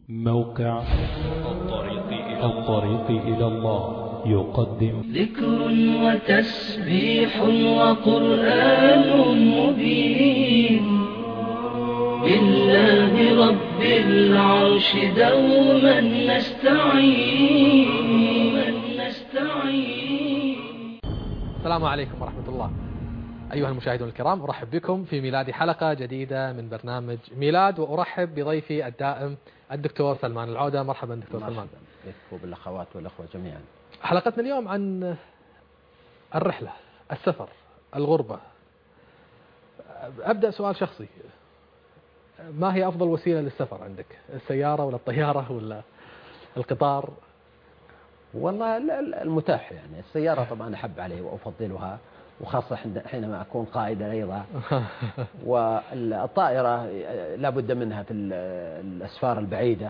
موقع الطريق إلى الله يقدم ذكر وتسبيح وقرآن مبين بالله رب العرش دوما نستعين. السلام عليكم ورحمة الله. أيها المشاهدون الكرام، أرحب بكم في ميلاد حلقة جديدة من برنامج ميلاد، وأرحب بضيفي الدائم الدكتور سلمان العودة. مرحبا دكتور سلمان. بك وبالأخوات والأخوة جميعا. حلقتنا اليوم عن الرحلة، السفر، الغربة. أبدأ سؤال شخصي، ما هي أفضل وسيلة للسفر عندك؟ السيارة ولا الطيارة ولا القطار؟ والله المتاح، يعني السيارة طبعا أحب عليه وأفضلها، وخاصة حينما أكون قائدا أيضا. والطائرة لا بد منها في الأسفار البعيدة،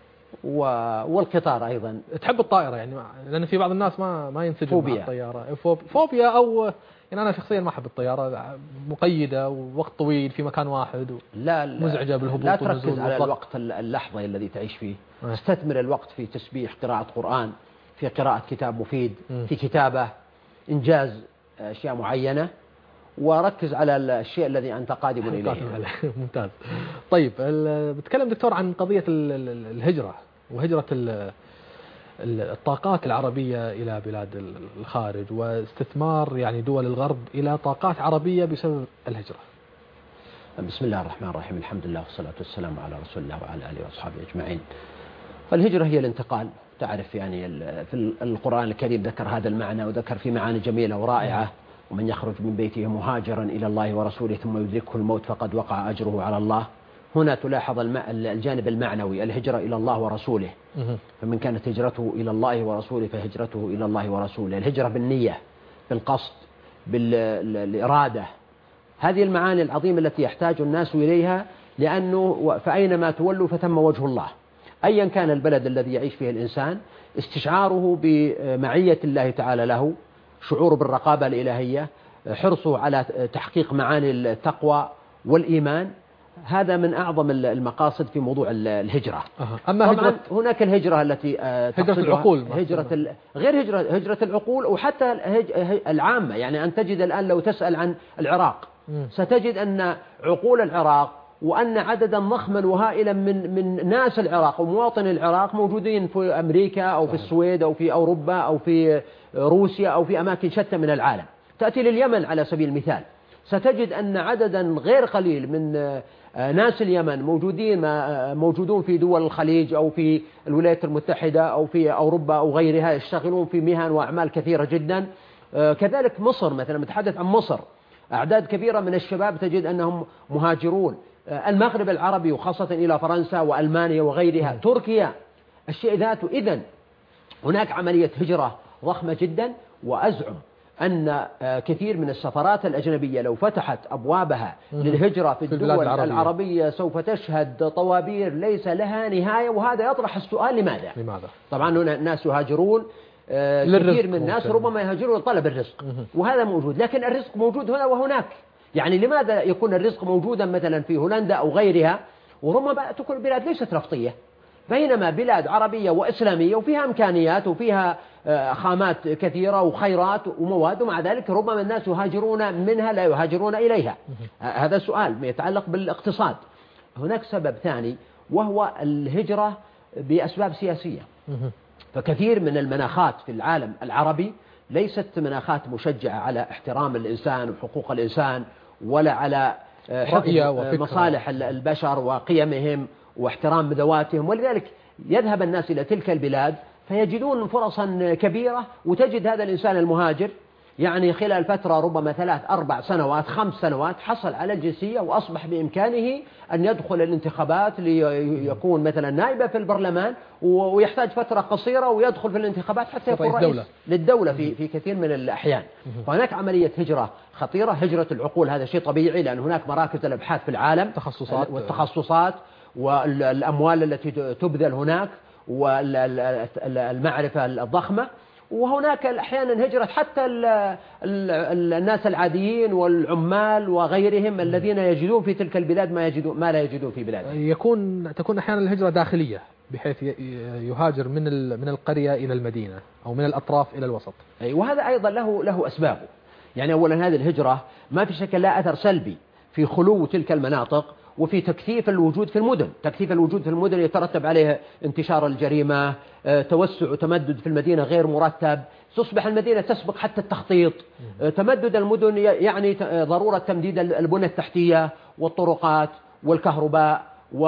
والقطار أيضا. تحب الطائرة يعني؟ لأن في بعض الناس ما ينسجم مع الطيارة، فوبيا أو يعني أنا شخصيا ما أحب الطيارة، مقيدة ووقت طويل في مكان واحد، لا مزعجة بالهبوط لا والنزول. تركز على الوقت اللحظة الذي تعيش فيه. استثمر الوقت في تسبيح، قراءة قرآن، في قراءة كتاب مفيد، في كتابة، إنجاز أشياء معينة، وركز على الشيء الذي أنت قادم إليه. ممتاز. طيب، بتكلم دكتور عن قضية الهجرة وهجرة الطاقات العربية إلى بلاد الخارج، واستثمار يعني دول الغرب إلى طاقات عربية بسبب الهجرة. بسم الله الرحمن الرحيم، الحمد لله والصلاة والسلام على رسول الله وعلى آله وأصحابه أجمعين. فالهجرة هي الانتقال، تعرف يعني في القرآن الكريم ذكر هذا المعنى، وذكر في معاني جميلة ورائعة: ومن يخرج من بيته مهاجرا إلى الله ورسوله ثم يدركه الموت فقد وقع أجره على الله. هنا تلاحظ الجانب المعنوي، الهجرة إلى الله ورسوله. فمن كانت هجرته إلى الله ورسوله فهجرته إلى الله ورسوله. الهجرة بالنية، بالقصد، بالإرادة. هذه المعاني العظيمة التي يحتاج الناس إليها، لأنه فأينما تولوا فثم وجه الله. أيا كان البلد الذي يعيش فيه الإنسان، استشعاره بمعية الله تعالى له، شعور بالرقابة الإلهية، حرصه على تحقيق معاني التقوى والإيمان، هذا من أعظم المقاصد في موضوع الهجرة. أما طبعا هناك الهجرة التي هجرة العقول، غير هجرة العقول، وحتى العامة. يعني أن تجد الآن لو تسأل عن العراق ستجد أن عقول العراق وأن عددا ضخما وهائلا من ناس العراق ومواطني العراق موجودين في أمريكا أو في السويد أو في أوروبا أو في روسيا أو في أماكن شتى من العالم. تأتي لليمن على سبيل المثال، ستجد أن عددا غير قليل من ناس اليمن موجودون في دول الخليج أو في الولايات المتحدة أو في أوروبا أو غيرها، يشتغلون في مهن وأعمال كثيرة جدا. كذلك مصر مثلا، نتحدث عن مصر، أعداد كبيرة من الشباب تجد أنهم مهاجرون. المغرب العربي وخاصة إلى فرنسا وألمانيا وغيرها، تركيا، الشيء ذاته. إذن هناك عملية هجرة ضخمة جدا، وأزعم أن كثير من السفارات الأجنبية لو فتحت أبوابها للهجرة في الدول العربية سوف تشهد طوابير ليس لها نهاية. وهذا يطرح السؤال: لماذا؟ طبعا هنا الناس يهاجرون، كثير من الناس ربما يهاجرون لطلب الرزق، وهذا موجود، لكن الرزق موجود هنا وهناك. يعني لماذا يكون الرزق موجودا مثلا في هولندا أو غيرها، وربما تكون البلاد ليست رفطية، بينما بلاد عربية وإسلامية وفيها إمكانيات وفيها خامات كثيرة وخيرات ومواد، ومع ذلك ربما الناس يهاجرون منها لا يهاجرون إليها. هذا سؤال يتعلق بالاقتصاد. هناك سبب ثاني، وهو الهجرة بأسباب سياسية. فكثير من المناخات في العالم العربي ليست مناخات مشجعة على احترام الإنسان وحقوق الإنسان، ولا على مصالح البشر وقيمهم واحترام ذواتهم. ولذلك يذهب الناس إلى تلك البلاد فيجدون فرصا كبيرة، وتجد هذا الإنسان المهاجر يعني خلال فترة ربما 3 4 سنوات 5 سنوات حصل على الجنسية، وأصبح بإمكانه أن يدخل الانتخابات ليكون مثلا نائبا في البرلمان، ويحتاج فترة قصيرة ويدخل في الانتخابات حتى يكون رئيس للدولة في كثير من الأحيان. فهناك عملية هجرة خطيرة، هجرة العقول. هذا شيء طبيعي، لأن هناك مراكز الأبحاث في العالم، والتخصصات والأموال التي تبذل هناك والمعرفة الضخمة. وهناك أحيانا هجرة حتى الناس العاديين والعمال وغيرهم الذين يجدون في تلك البلاد ما لا يجدون في بلادهم. تكون أحيانا الهجرة داخلية بحيث يهاجر من القرية إلى المدينة أو من الأطراف إلى الوسط. وهذا أيضا له أسبابه. يعني أولا هذه الهجرة ما في شك لها أثر سلبي في خلو تلك المناطق وفي تكثيف الوجود في المدن. تكثيف الوجود في المدن يترتب عليه انتشار الجريمة، توسع وتمدد في المدينة غير مرتب، تصبح المدينة تسبق حتى التخطيط. تمدد المدن يعني ضرورة تمديد البنى التحتية والطرقات والكهرباء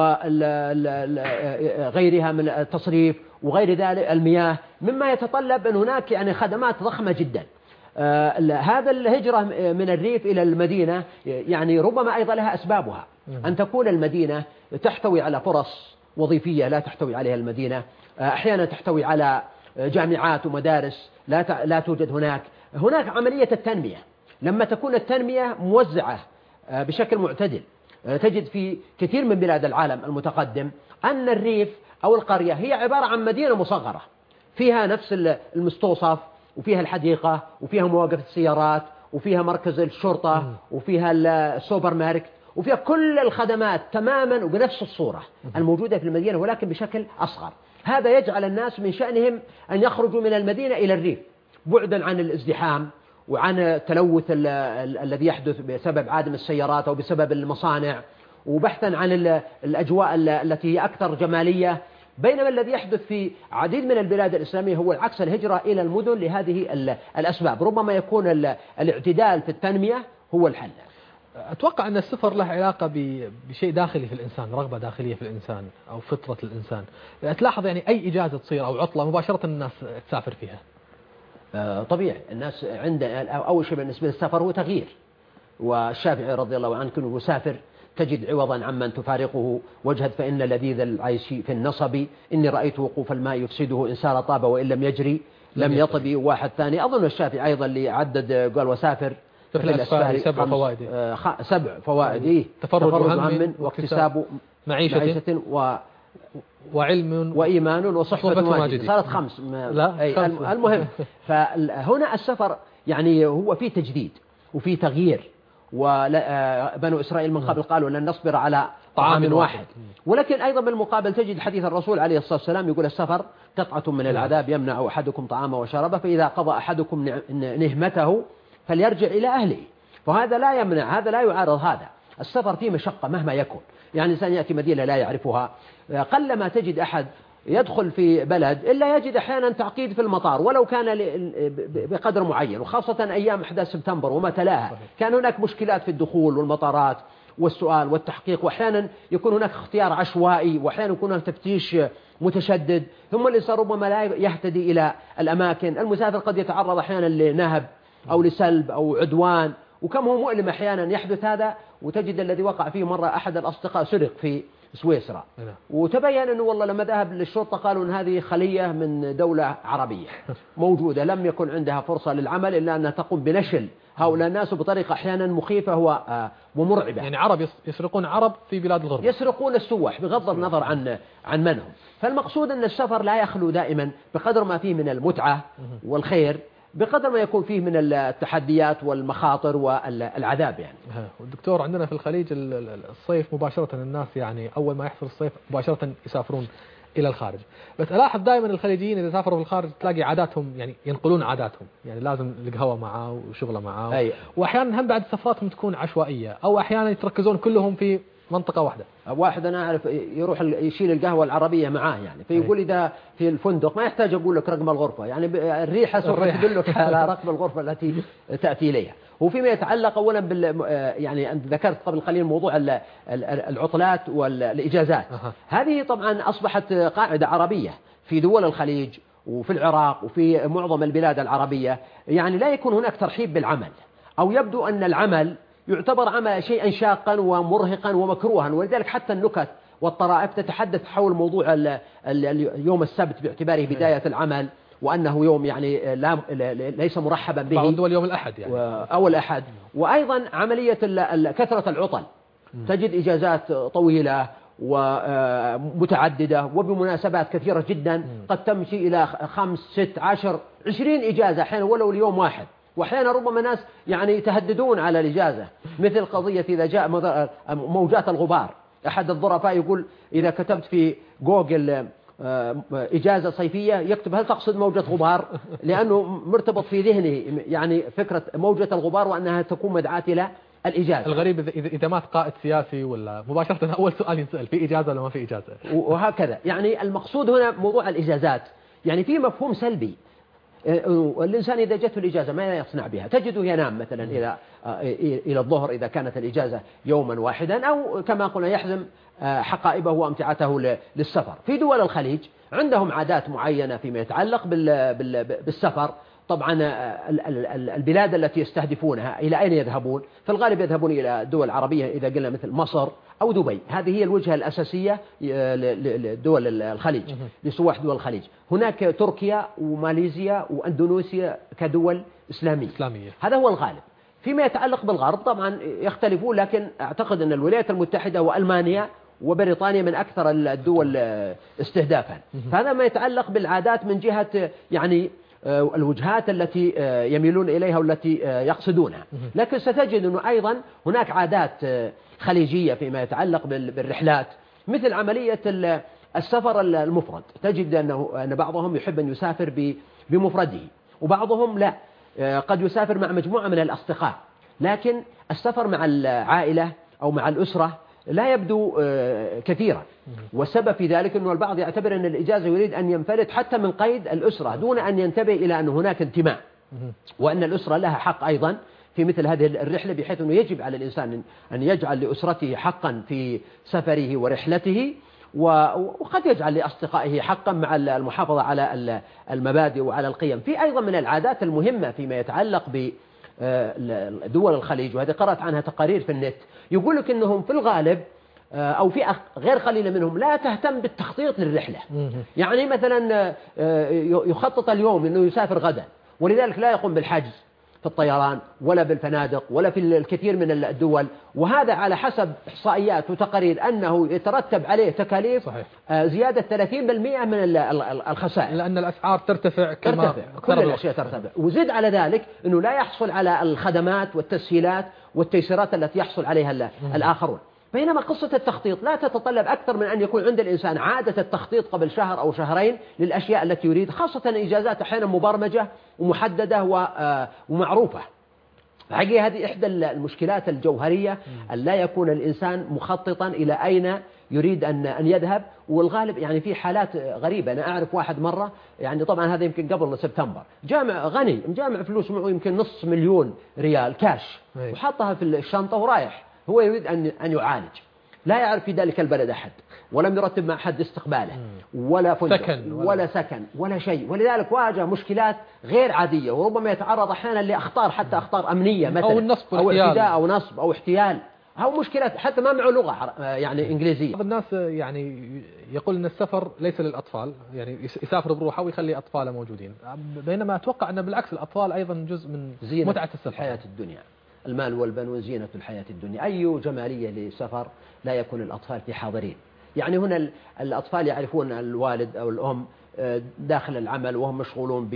وغيرها من التصريف وغير ذلك المياه، مما يتطلب أن هناك يعني خدمات ضخمة جدا. هذا الهجرة من الريف إلى المدينة يعني ربما أيضا لها أسبابها. أن تكون المدينة تحتوي على فرص وظيفية لا تحتوي عليها المدينة، أحيانا تحتوي على جامعات ومدارس لا توجد هناك عملية التنمية. لما تكون التنمية موزعة بشكل معتدل، تجد في كثير من بلاد العالم المتقدم أن الريف أو القرية هي عبارة عن مدينة مصغرة فيها نفس المستوصف وفيها الحديقة وفيها مواقف السيارات وفيها مركز الشرطة وفيها السوبر ماركت وفيها كل الخدمات تماما وبنفس الصورة الموجودة في المدينة ولكن بشكل أصغر. هذا يجعل الناس من شأنهم أن يخرجوا من المدينة إلى الريف بعدا عن الازدحام وعن التلوث الذي يحدث بسبب عدم السيارات أو بسبب المصانع، وبحثا عن الأجواء التي هي أكثر جمالية. بينما الذي يحدث في عديد من البلاد الإسلامية هو العكس، الهجرة إلى المدن لهذه الأسباب. ربما يكون الاعتدال في التنمية هو الحل. أتوقع أن السفر له علاقة بشيء داخلي في الإنسان، رغبة داخلية في الإنسان أو فطرة الإنسان. تلاحظ يعني أي إجازة تصير أو عطلة مباشرة الناس تسافر فيها. طبيعي الناس أول شيء بالنسبة للسفر هو تغيير. والشافعي رضي الله عنه كان يسافر تجد عوضا عمن تفارقه وجهد فإن لذيذ العيش في النصب إني رأيت وقوف الماء يفسده إن سار طاب وإن لم يجري لم يطب. واحد ثاني أظن الشافعي أيضا اللي عدد قال وسافر في الأسفار 7 فوائد 7 فوائد تفرج هم واكتساب معيشة وعلم وإيمان وصحبة مواجد. صارت 5. لا المهم فهنا السفر يعني هو فيه تجديد وفيه تغيير. وبنو إسرائيل من قبل قالوا لن نصبر على طعام واحد. ولكن أيضا بالمقابل تجد حديث الرسول عليه الصلاة والسلام يقول السفر قطعة من العذاب يمنع أحدكم طعامه وشرابه فإذا قضى أحدكم نهمته فليرجع إلى أهله. فهذا لا يمنع، هذا لا يعارض هذا. السفر فيه مشقة مهما يكون. يعني إنسان يأتي مدينة لا يعرفها، قلما تجد أحد يدخل في بلد إلا يجد أحيانا تعقيد في المطار ولو كان بقدر معين، وخاصة أيام أحداث سبتمبر وما تلاها كان هناك مشكلات في الدخول والمطارات والسؤال والتحقيق، وأحيانا يكون هناك اختيار عشوائي، وأحيانا يكون هناك تفتيش متشدد. ثم الإنسان ربما لا يهتدي إلى الأماكن. المسافر قد يتعرض أحيانا لنهب أو لسلب أو عدوان، وكم هو مؤلم أحيانا يحدث هذا. وتجد الذي وقع فيه مرة أحد الأصدقاء سرق في سويسرا، وتبين أنه والله لما ذهب للشرطة قالوا أن هذه خلية من دولة عربية موجودة لم يكن عندها فرصة للعمل إلا أنها تقوم بنشل هؤلاء الناس بطريقة أحيانا مخيفة ومرعبة. يعني عرب يسرقون عرب في بلاد الغرب، يسرقون السواح بغض النظر عن من هم. فالمقصود أن السفر لا يخلو دائما بقدر ما فيه من المتعة والخير بقدر ما يكون فيه من التحديات والمخاطر والعذاب. يعني والدكتور عندنا في الخليج الصيف مباشرة الناس يعني أول ما يحصل الصيف مباشرة يسافرون إلى الخارج. بس ألاحظ دائما الخليجيين إذا سافروا في الخارج تلاقي عاداتهم يعني ينقلون عاداتهم، يعني لازم القهوة معاه وشغله معاه. وأحيانا هم بعد سفراتهم تكون عشوائية أو أحيانا يتركزون كلهم في منطقة واحدة. واحد أنا أعرف يروح يشيل القهوة العربية معاه، يعني فيقول إذا في الفندق ما يحتاج أقول لك رقم الغرفة، يعني الريحة سوف تدلك على رقم الغرفة التي تأتي إليها. وفيما يتعلق أولا يعني أنت ذكرت قبل قليل موضوع العطلات والإجازات. هذه طبعا أصبحت قاعدة عربية في دول الخليج وفي العراق وفي معظم البلاد العربية. يعني لا يكون هناك ترحيب بالعمل، أو يبدو أن العمل يعتبر عمل شيئا شاقا ومرهقا ومكروها. ولذلك حتى النكت والطرائف تتحدث حول موضوع يوم السبت باعتباره بداية العمل، وأنه يوم يعني ليس مرحبا به. بعض الدول يوم الأحد يعني أو الأحد. وأيضا عملية كثرة العطل، تجد إجازات طويلة ومتعددة وبمناسبات كثيرة جدا قد تمشي إلى 5 6 10 20 إجازة أحيانا ولو ليوم واحد. وأحيانا ربما ناس يعني يتهددون على الإجازة، مثل قضية إذا جاء موجات الغبار. أحد الظرفاء يقول إذا كتبت في جوجل إجازة صيفية يكتب هل تقصد موجة غبار، لأنه مرتبط في ذهنه يعني فكرة موجة الغبار وأنها تكون مدعاة إلى الإجازة. الغريب إذا مات قائد سياسي ولا مباشرة أول سؤال ينسأل في إجازة ولا ما في إجازة. وهكذا يعني المقصود هنا موضوع الإجازات، يعني في مفهوم سلبي. الإنسان إذا جته الإجازة ما يصنع بها، تجده ينام مثلا إلى الظهر إذا كانت الإجازة يوما واحدا، أو كما قلنا يحزم حقائبه وأمتعته للسفر. في دول الخليج عندهم عادات معينة فيما يتعلق بالسفر. طبعا البلاد التي يستهدفونها إلى أين يذهبون؟ في الغالب يذهبون إلى الدول العربية إذا قلنا مثل مصر أو دبي، هذه هي الوجهة الأساسية لدول الخليج، لسواح دول الخليج. هناك تركيا وماليزيا وأندونيسيا كدول إسلامية. هذا هو الغالب. فيما يتعلق بالغرب طبعا يختلفون، لكن أعتقد أن الولايات المتحدة وألمانيا وبريطانيا من أكثر الدول استهدافا. فهذا ما يتعلق بالعادات من جهة يعني الوجهات التي يميلون إليها والتي يقصدونها. لكن ستجد أنه أيضا هناك عادات خليجية فيما يتعلق بالرحلات، مثل عملية السفر المفرد. تجد أن بعضهم يحب أن يسافر بمفرده، وبعضهم لا، قد يسافر مع مجموعة من الأصدقاء. لكن السفر مع العائلة أو مع الأسرة لا يبدو كثيرا، والسبب في ذلك أنه البعض يعتبر أن الإجازة يريد أن ينفلت حتى من قيد الأسرة دون أن ينتبه إلى أن هناك انتماء، وأن الأسرة لها حق أيضا في مثل هذه الرحلة، بحيث أنه يجب على الإنسان أن يجعل لأسرته حقا في سفره ورحلته، وقد يجعل لأصدقائه حقا مع المحافظة على المبادئ وعلى القيم. في أيضا من العادات المهمة فيما يتعلق بدول الخليج، وهذه قرأت عنها تقارير في النت، يقول لك أنهم في الغالب أو فئة غير قليلة منهم لا تهتم بالتخطيط للرحلة. يعني مثلا يخطط اليوم أنه يسافر غدا، ولذلك لا يقوم بالحجز في الطيران ولا بالفنادق ولا في الكثير من الدول، وهذا على حسب إحصائيات وتقارير أنه يترتب عليه تكاليف زيادة 30% من الخسائر، لأن الأسعار ترتفع كل الأشياء ترتفع. وزد على ذلك أنه لا يحصل على الخدمات والتسهيلات والتيسيرات التي يحصل عليها الآخرون. بينما قصة التخطيط لا تتطلب أكثر من أن يكون عند الإنسان عادة التخطيط قبل شهر أو شهرين للأشياء التي يريد، خاصة الإجازات أحيانا مبرمجة ومحددة ومعروفة. حقيقة هذه إحدى المشكلات الجوهرية، أن لا يكون الإنسان مخططا إلى أين يريد أن يذهب. والغالب يعني في حالات غريبة. أنا أعرف واحد مرة، يعني طبعا هذا يمكن قبل سبتمبر، جامع غني مجامع فلوس معه يمكن $500,000 ريال كاش، وحطها في الشنطة ورايح. هو يريد أن يعالج، لا يعرف في ذلك البلد أحد، ولم يرتب مع أحد استقباله ولا فندق ولا سكن ولا شيء، ولذلك واجه مشكلات غير عادية، وربما يتعرض أحيانا لأخطار، حتى أخطار أمنية مثلا، أو النصب أو اعتداء أو نصب أو احتيال، أو مشكلات حتى ما معه لغة يعني إنجليزية. بعض الناس يعني يقول أن السفر ليس للأطفال، يعني يسافر بروحه ويخلي أطفاله موجودين، بينما أتوقع أن بالعكس الأطفال أيضا جزء من متعة السفر. الحياة الدنيا، المال والبنون زينة الحياة الدنيا. أي جمالية للسفر لا يكون الأطفال في حاضرين. يعني هنا الأطفال يعرفون الوالد أو الأم داخل العمل وهم مشغولون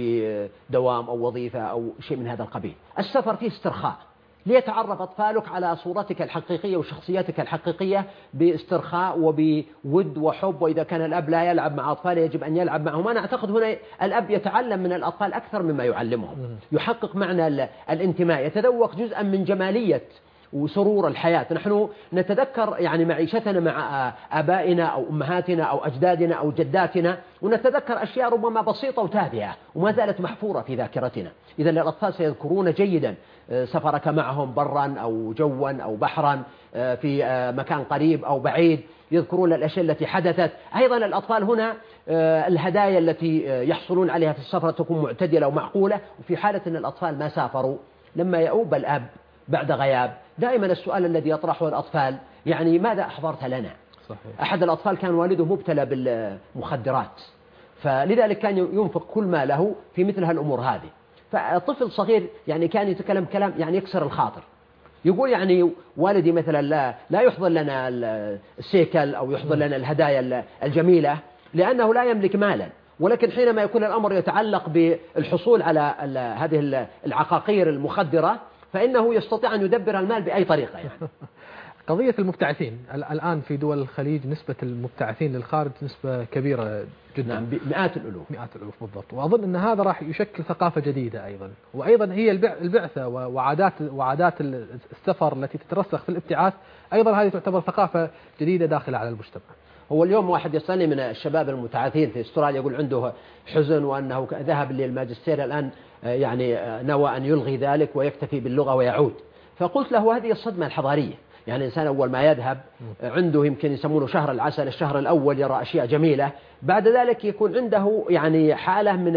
بدوام أو وظيفة أو شيء من هذا القبيل. السفر فيه استرخاء، ليتعرف أطفالك على صورتك الحقيقية وشخصيتك الحقيقية باسترخاء وبود وحب. وإذا كان الأب لا يلعب مع أطفاله يجب أن يلعب معهم. أنا أعتقد هنا الأب يتعلم من الأطفال أكثر مما يعلمهم، يحقق معنى الانتماء، يتذوق جزءا من جمالية وسرور الحياة. نحن نتذكر يعني معيشتنا مع آبائنا أو أمهاتنا أو أجدادنا أو جداتنا، ونتذكر أشياء ربما بسيطة وتافهة وما زالت محفورة في ذاكرتنا. إذا الأطفال سيذكرون جيدا سفرك معهم برا أو جوا أو بحرا في مكان قريب أو بعيد، يذكرون الأشياء التي حدثت. أيضا الأطفال هنا الهدايا التي يحصلون عليها في السفر تكون معتدلة ومعقولة. وفي حالة أن الأطفال ما سافروا، لما يؤوب الأب بعد غياب دائما السؤال الذي يطرحه الأطفال يعني ماذا أحضرت لنا؟ صحيح. أحد الأطفال كان والده مبتلى بالمخدرات، فلذلك كان ينفق كل ما له في مثل هالأمور هذه. فطفل صغير يعني كان يتكلم كلام يعني يكسر الخاطر، يقول يعني والدي مثلا لا يحضر لنا السيكل أو يحضر لنا الهدايا الجميلة لأنه لا يملك مالا، ولكن حينما يكون الأمر يتعلق بالحصول على هذه العقاقير المخدرة فإنه يستطيع أن يدبر المال بأي طريقة يعني. قضية المبتعثين الآن في دول الخليج نسبة المبتعثين للخارج نسبة كبيرة جدا. نعم، مئات الألوف. مئات الألوف بالضبط. وأظن أن هذا راح يشكل ثقافة جديدة أيضا، وأيضا هي البعثة وعادات السفر التي تترسخ في الابتعاث، أيضا هذه تعتبر ثقافة جديدة داخلة على المجتمع. هو اليوم واحد يسألني من الشباب المتعاثين في استراليا يقول عنده حزن وأنه ذهب للماجستير الآن يعني نوى أن يلغي ذلك ويكتفي باللغة ويعود. فقلت له هذه الصدمة الحضارية، يعني الإنسان أول ما يذهب عنده يمكن يسمونه شهر العسل، الشهر الأول يرى أشياء جميلة، بعد ذلك يكون عنده يعني حالة من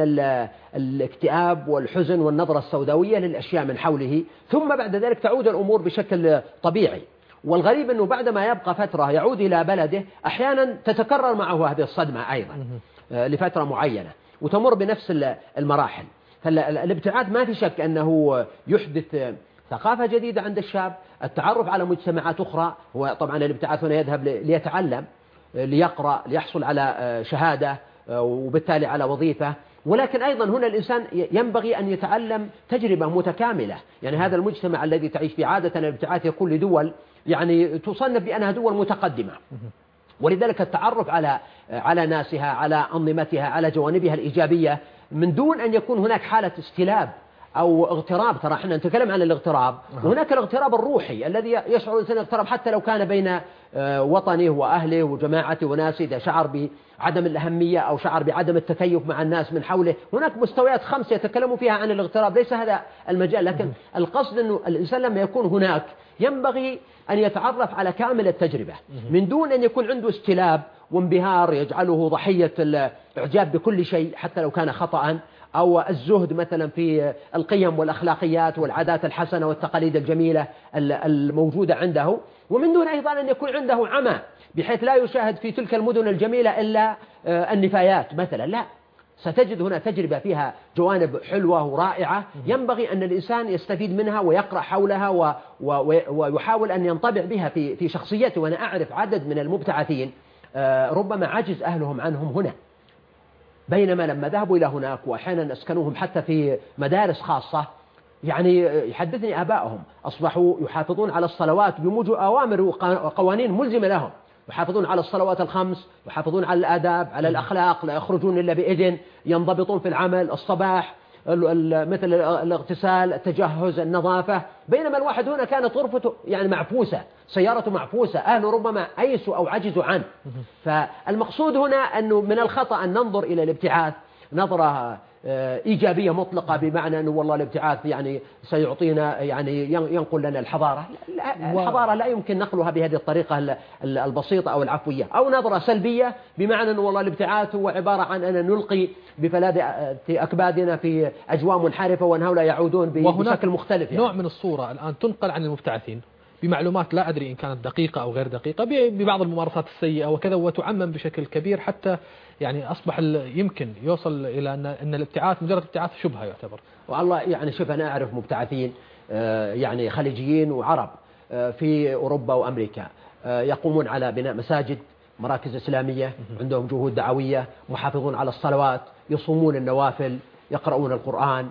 الاكتئاب والحزن والنظرة السوداوية للأشياء من حوله، ثم بعد ذلك تعود الأمور بشكل طبيعي. والغريب أنه بعدما يبقى فترة يعود إلى بلده أحيانا تتكرر معه هذه الصدمة أيضا لفترة معينة وتمر بنفس المراحل. فالابتعاث ما في شك أنه يحدث ثقافة جديدة عند الشاب، التعرف على مجتمعات أخرى. هو طبعا الابتعاث هنا يذهب ليتعلم، ليقرأ، ليحصل على شهادة وبالتالي على وظيفة، ولكن أيضا هنا الإنسان ينبغي أن يتعلم تجربة متكاملة. يعني هذا المجتمع الذي تعيش فيه عادة الابتعاث يكون لدول يعني تصنف بأنها دول متقدمة، ولذلك التعرف على ناسها، على أنظمتها، على جوانبها الإيجابية، من دون أن يكون هناك حالة استلاب أو اغتراب. ترى احنا نتكلم عن الاغتراب، وهناك الاغتراب الروحي الذي يشعر الإنسان اغتراب حتى لو كان بين وطنه وأهله وجماعته وناسه، إذا شعر بعدم الأهمية أو شعر بعدم التكيف مع الناس من حوله. هناك مستويات 5 يتكلموا فيها عن الاغتراب، ليس هذا المجال، لكن القصد أنه الإنسان لما يكون هناك ينبغي أن يتعرف على كامل التجربة من دون أن يكون عنده استلاب وانبهار يجعله ضحية الإعجاب بكل شيء حتى لو كان خطأ، أو الزهد مثلا في القيم والأخلاقيات والعادات الحسنة والتقاليد الجميلة الموجودة عنده، ومن دون أيضا أن يكون عنده عمى بحيث لا يشاهد في تلك المدن الجميلة إلا النفايات مثلا. لا، ستجد هنا تجربة فيها جوانب حلوة ورائعة ينبغي أن الإنسان يستفيد منها ويقرأ حولها ويحاول أن ينطبع بها في شخصيته. وأنا أعرف عدد من المبتعثين ربما عجز أهلهم عنهم هنا، بينما لما ذهبوا إلى هناك وأحيانا أسكنوهم حتى في مدارس خاصة، يعني يحدثني آبائهم أصبحوا يحافظون على الصلوات بموجب أوامر وقوانين ملزمة لهم، يحافظون على الصلوات ال5، يحافظون على الآداب، على الأخلاق، لا يخرجون إلا بإذن، ينضبطون في العمل، الصباح مثل الاغتسال، التجهز، النظافة. بينما الواحد هنا كانت غرفته يعني معفوسة، سيارته معفوسة، أهله ربما أيسوا أو عجزوا عنه. فالمقصود هنا أنه من الخطأ أن ننظر إلى الابتعاث نظرة إيجابية مطلقة، بمعنى أنه والله الابتعاث يعني سيعطينا يعني ينقل لنا الحضارة. الحضارة لا يمكن نقلها بهذه الطريقة البسيطة أو العفوية. أو نظرة سلبية بمعنى أنه والله الابتعاث هو عبارة عن أن نلقي بفلاد أكبادنا في أجواء منحرفة وأن هؤلاء يعودون بشكل مختلف. يعني نوع من الصورة الآن تنقل عن المبتعثين بمعلومات لا أدري إن كانت دقيقة أو غير دقيقة، ببعض الممارسات السيئة وكذا، وتعمم بشكل كبير حتى يعني أصبح يمكن يوصل إلى أن الابتعاث مجرد ابتعاث شبهة يعتبر. والله يعني شوف، أنا أعرف مبتعثين يعني خليجيين وعرب في أوروبا وأمريكا يقومون على بناء مساجد، مراكز إسلامية، عندهم جهود دعوية، محافظون على الصلوات، يصومون النوافل، يقرؤون القرآن،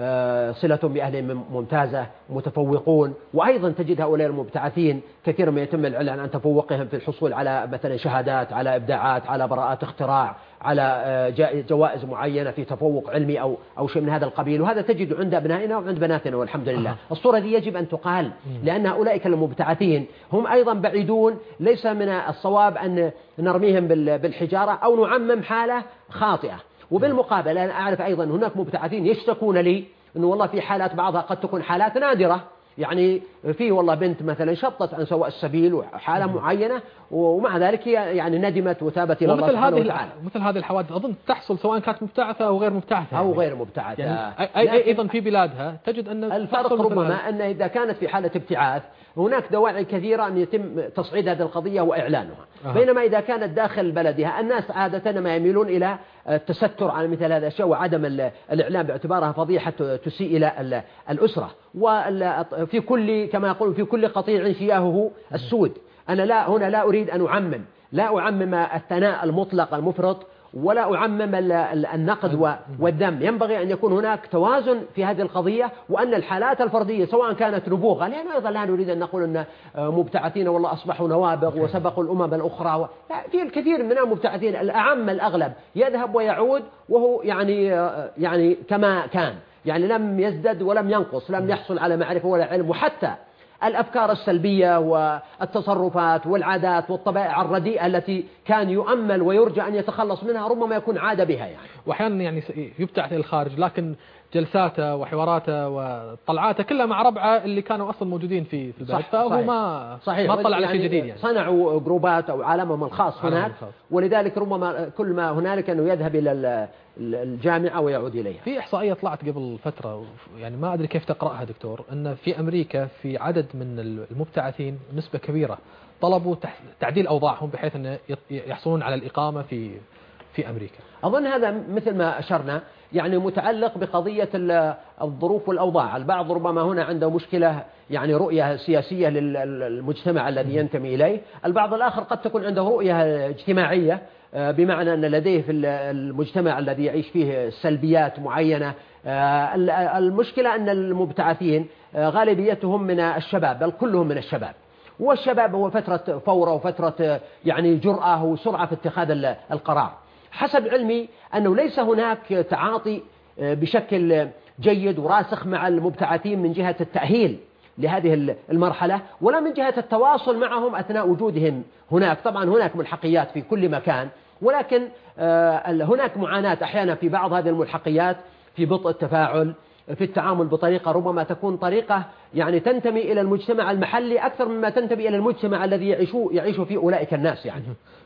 صلتهم بأهلهم ممتازة، متفوقون. وأيضا تجد هؤلاء المبتعثين كثيرا ما يتم الإعلان عن تفوقهم في الحصول على مثلا شهادات، على إبداعات، على براءات اختراع، على جوائز معينة في تفوق علمي أو شيء من هذا القبيل. وهذا تجد عند أبنائنا وعند بناتنا والحمد لله. الصورة دي يجب أن تقال، لأن أولئك المبتعثين هم أيضا بعيدون. ليس من الصواب أن نرميهم بالحجارة أو نعمم حالة خاطئة. وبالمقابل أنا أعرف أيضا هناك مبتعثين يشتكون لي أنه والله في حالات بعضها قد تكون حالات نادرة، يعني في والله بنت مثلا شطت عن سواء السبيل وحالة معينة، ومع ذلك هي يعني ندمت وتابت إلى الله سبحانه وتعالى. مثل هذه الحوادث أظن تحصل سواء كانت مبتعثة أو غير مبتعثة أو غير مبتعثة. يعني أيضا في بلادها تجد أن الفرق ربما أن إذا كانت في حالة ابتعاث هناك دواعي كثيرة أن يتم تصعيد هذه القضية وإعلانها. بينما إذا كانت داخل بلدها الناس عادة ما يميلون إلى التستر على مثل هذا الشيء وعدم الإعلام باعتبارها فضيحة تسيء إلى الأسرة. وفي كل كما يقول في كل قطيع شياهه السود. أنا هنا لا أريد أن أعمم، لا أعمم الثناء المطلق المفرط ولا أعمم النقد والذم. ينبغي أن يكون هناك توازن في هذه القضية، وأن الحالات الفردية سواء كانت نبوغا، لأن أيضا لا نريد أن نقول أن مبتعثين والله أصبحوا نوابغ وسبقوا الأمم الأخرى لا، في الكثير من المبتعثين الأعم الأغلب يذهب ويعود وهو يعني كما كان، يعني لم يزدد ولم ينقص، لم يحصل على معرفة ولا علم. وحتى الأفكار السلبية والتصرفات والعادات والطبائع الرديئة التي كان يؤمل ويرجى أن يتخلص منها ربما يكون عاد بها يعني. وأحيانا يعني يبتعث إلى الخارج، لكن جلساته وحواراته وطلعاته كلها مع ربعه اللي كانوا أصلا موجودين في البلد، فهو ما طلع على شيء جديد يعني. صنعوا جروبات أو عالمهم الخاص هناك، ولذلك ربما كل ما هنالك أنه يذهب إلى الجامعة ويعود إليها. في إحصائية طلعت قبل فترة، يعني ما أدري كيف تقرأها دكتور، أن في أمريكا في عدد من المبتعثين نسبة كبيرة طلبوا تعديل أوضاعهم بحيث أن يحصلون على الإقامة في أمريكا. أظن هذا مثل ما أشرنا يعني متعلق بقضية الظروف والأوضاع. البعض ربما هنا عنده مشكلة يعني رؤية سياسية للمجتمع الذي ينتمي إليه، البعض الآخر قد تكون عنده رؤية اجتماعية، بمعنى أن لديه في المجتمع الذي يعيش فيه سلبيات معينة. المشكلة أن المبتعثين غالبيتهم من الشباب، بل كلهم من الشباب، والشباب هو فترة فورة وفترة يعني جرأة وسرعة في اتخاذ القرار. حسب علمي أنه ليس هناك تعاطي بشكل جيد وراسخ مع المبتعثين من جهة التأهيل لهذه المرحلة، ولا من جهة التواصل معهم أثناء وجودهم هناك. طبعا هناك ملحقيات في كل مكان، ولكن هناك معاناة أحيانا في بعض هذه الملحقيات في بطء التفاعل، في التعامل بطريقة ربما تكون طريقة يعني تنتمي إلى المجتمع المحلي أكثر مما تنتمي إلى المجتمع الذي يعيش فيه أولئك الناس يعني.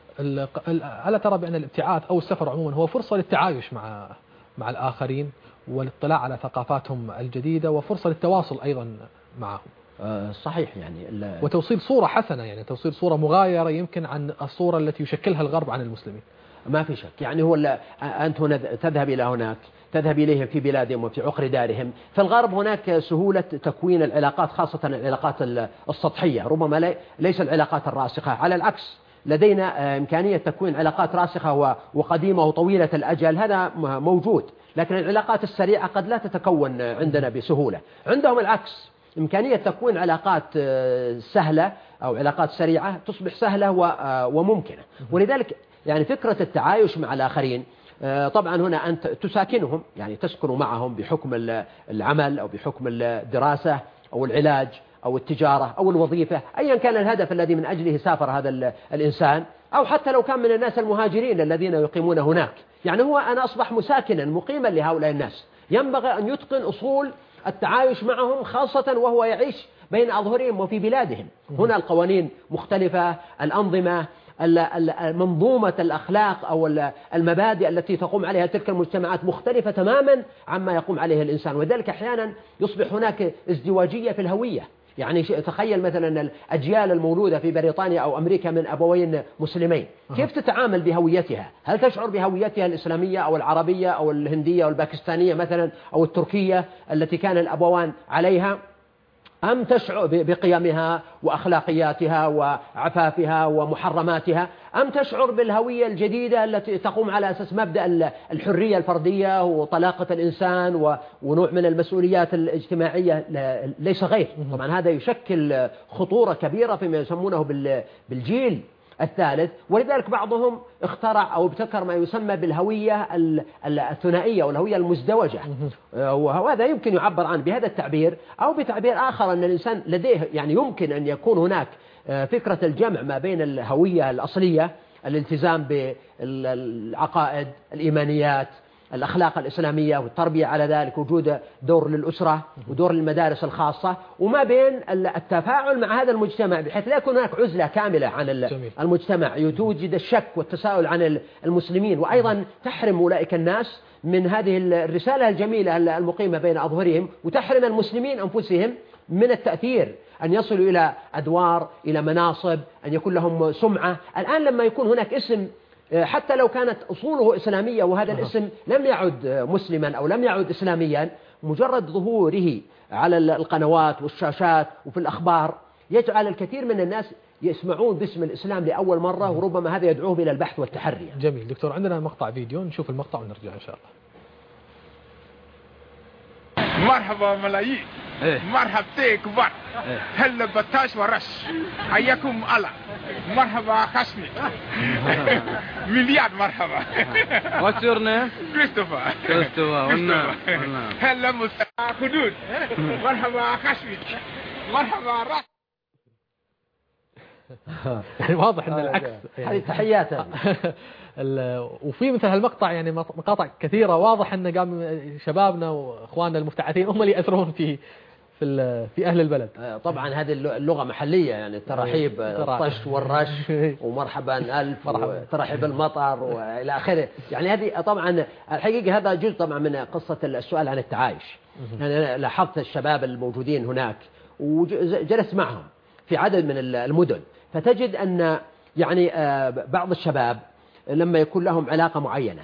ألا ترى بأن الابتعاث أو السفر عموما هو فرصة للتعايش مع الآخرين والاطلاع على ثقافاتهم الجديدة، وفرصة للتواصل أيضا معهم؟ صحيح يعني وتوصيل صورة حسنة، يعني توصيل صورة مغايرة يمكن عن الصورة التي يشكلها الغرب عن المسلمين. ما في شك يعني أنت هنا تذهب إلى هناك، تذهب إليهم في بلادهم وفي عقر دارهم. في الغرب هناك سهولة تكوين العلاقات، خاصة العلاقات السطحية، ربما ليس العلاقات الراسخة. على العكس لدينا إمكانية تكوين علاقات راسخة وقديمة وطويلة الأجل، هذا موجود، لكن العلاقات السريعة قد لا تتكون عندنا بسهولة. عندهم العكس، إمكانية تكوين علاقات سهلة أو علاقات سريعة تصبح سهلة وممكنة. ولذلك يعني فكرة التعايش مع الآخرين، طبعا هنا أنت تساكنهم، يعني تسكن معهم بحكم العمل أو بحكم الدراسة أو العلاج أو التجارة أو الوظيفة، أيا كان الهدف الذي من أجله سافر هذا الإنسان، أو حتى لو كان من الناس المهاجرين الذين يقيمون هناك. يعني أنا أصبح مساكنا مقيما لهؤلاء الناس، ينبغي أن يتقن أصول التعايش معهم، خاصة وهو يعيش بين أظهرهم وفي بلادهم. هنا القوانين مختلفة، الأنظمة، منظومة الأخلاق أو المبادئ التي تقوم عليها تلك المجتمعات مختلفة تماما عما يقوم عليه الإنسان، وذلك أحيانا يصبح هناك ازدواجية في الهوية. يعني تخيل مثلا الأجيال المولودة في بريطانيا أو أمريكا من أبوين مسلمين، كيف تتعامل بهويتها؟ هل تشعر بهويتها الإسلامية أو العربية أو الهندية أو الباكستانية مثلا أو التركية التي كان الأبوان عليها، أم تشعر بقيمها وأخلاقياتها وعفافها ومحرماتها، أم تشعر بالهوية الجديدة التي تقوم على أساس مبدأ الحرية الفردية وطلاقة الإنسان ونوع من المسؤوليات الاجتماعية ليس غير. طبعا هذا يشكل خطورة كبيرة فيما يسمونه بالجيل الثالث. ولذلك بعضهم اخترع أو ابتكر ما يسمى بالهوية الثنائية أو الهوية المزدوجة، وهذا يمكن يعبر عنه بهذا التعبير أو بتعبير آخر، أن الإنسان لديه يعني يمكن أن يكون هناك فكرة الجمع ما بين الهوية الأصلية، الالتزام بالعقائد، الإيمانيات، الأخلاق الإسلامية والتربية على ذلك، وجود دور للأسرة ودور للمدارس الخاصة، وما بين التفاعل مع هذا المجتمع بحيث لا يكون هناك عزلة كاملة عن المجتمع، توجد الشك والتساؤل عن المسلمين، وأيضا تحرم أولئك الناس من هذه الرسالة الجميلة المقيمة بين أظهرهم، وتحرم المسلمين أنفسهم من التأثير، أن يصلوا إلى أدوار، إلى مناصب، أن يكون لهم سمعة. الآن لما يكون هناك اسم حتى لو كانت أصوله إسلامية وهذا الاسم لم يعد مسلما أو لم يعد إسلاميا، مجرد ظهوره على القنوات والشاشات وفي الأخبار يجعل الكثير من الناس يسمعون باسم الإسلام لأول مرة، وربما هذا يدعوهم إلى البحث والتحري. جميل دكتور، عندنا مقطع فيديو نشوف المقطع ونرجع إن شاء الله. مرحبا ملايين. مرحبا كبار. هلا بتاش ورش. حياكم الله. مرحبا خشني. مليار مرحبا. What's your name? Christopher. هلا خدود. مرحبا خشني. مرحبا رش. يعني واضح ان العكس هذه تحيات. وفي مثل هالمقطع يعني مقاطع كثيره واضح ان قام شبابنا واخواننا المفتعثين هم اللي ياثرون في اهل البلد. طبعا هذه اللغه محليه، يعني الترحيب الطش والرش ومرحبا الف وترحيب المطر والى اخره. يعني هذه طبعا الحقيقه هذا جزء طبعا من قصه السؤال عن التعايش. يعني لاحظت الشباب الموجودين هناك وجلست معهم في عدد من المدن، فتجد أن يعني بعض الشباب لما يكون لهم علاقة معينة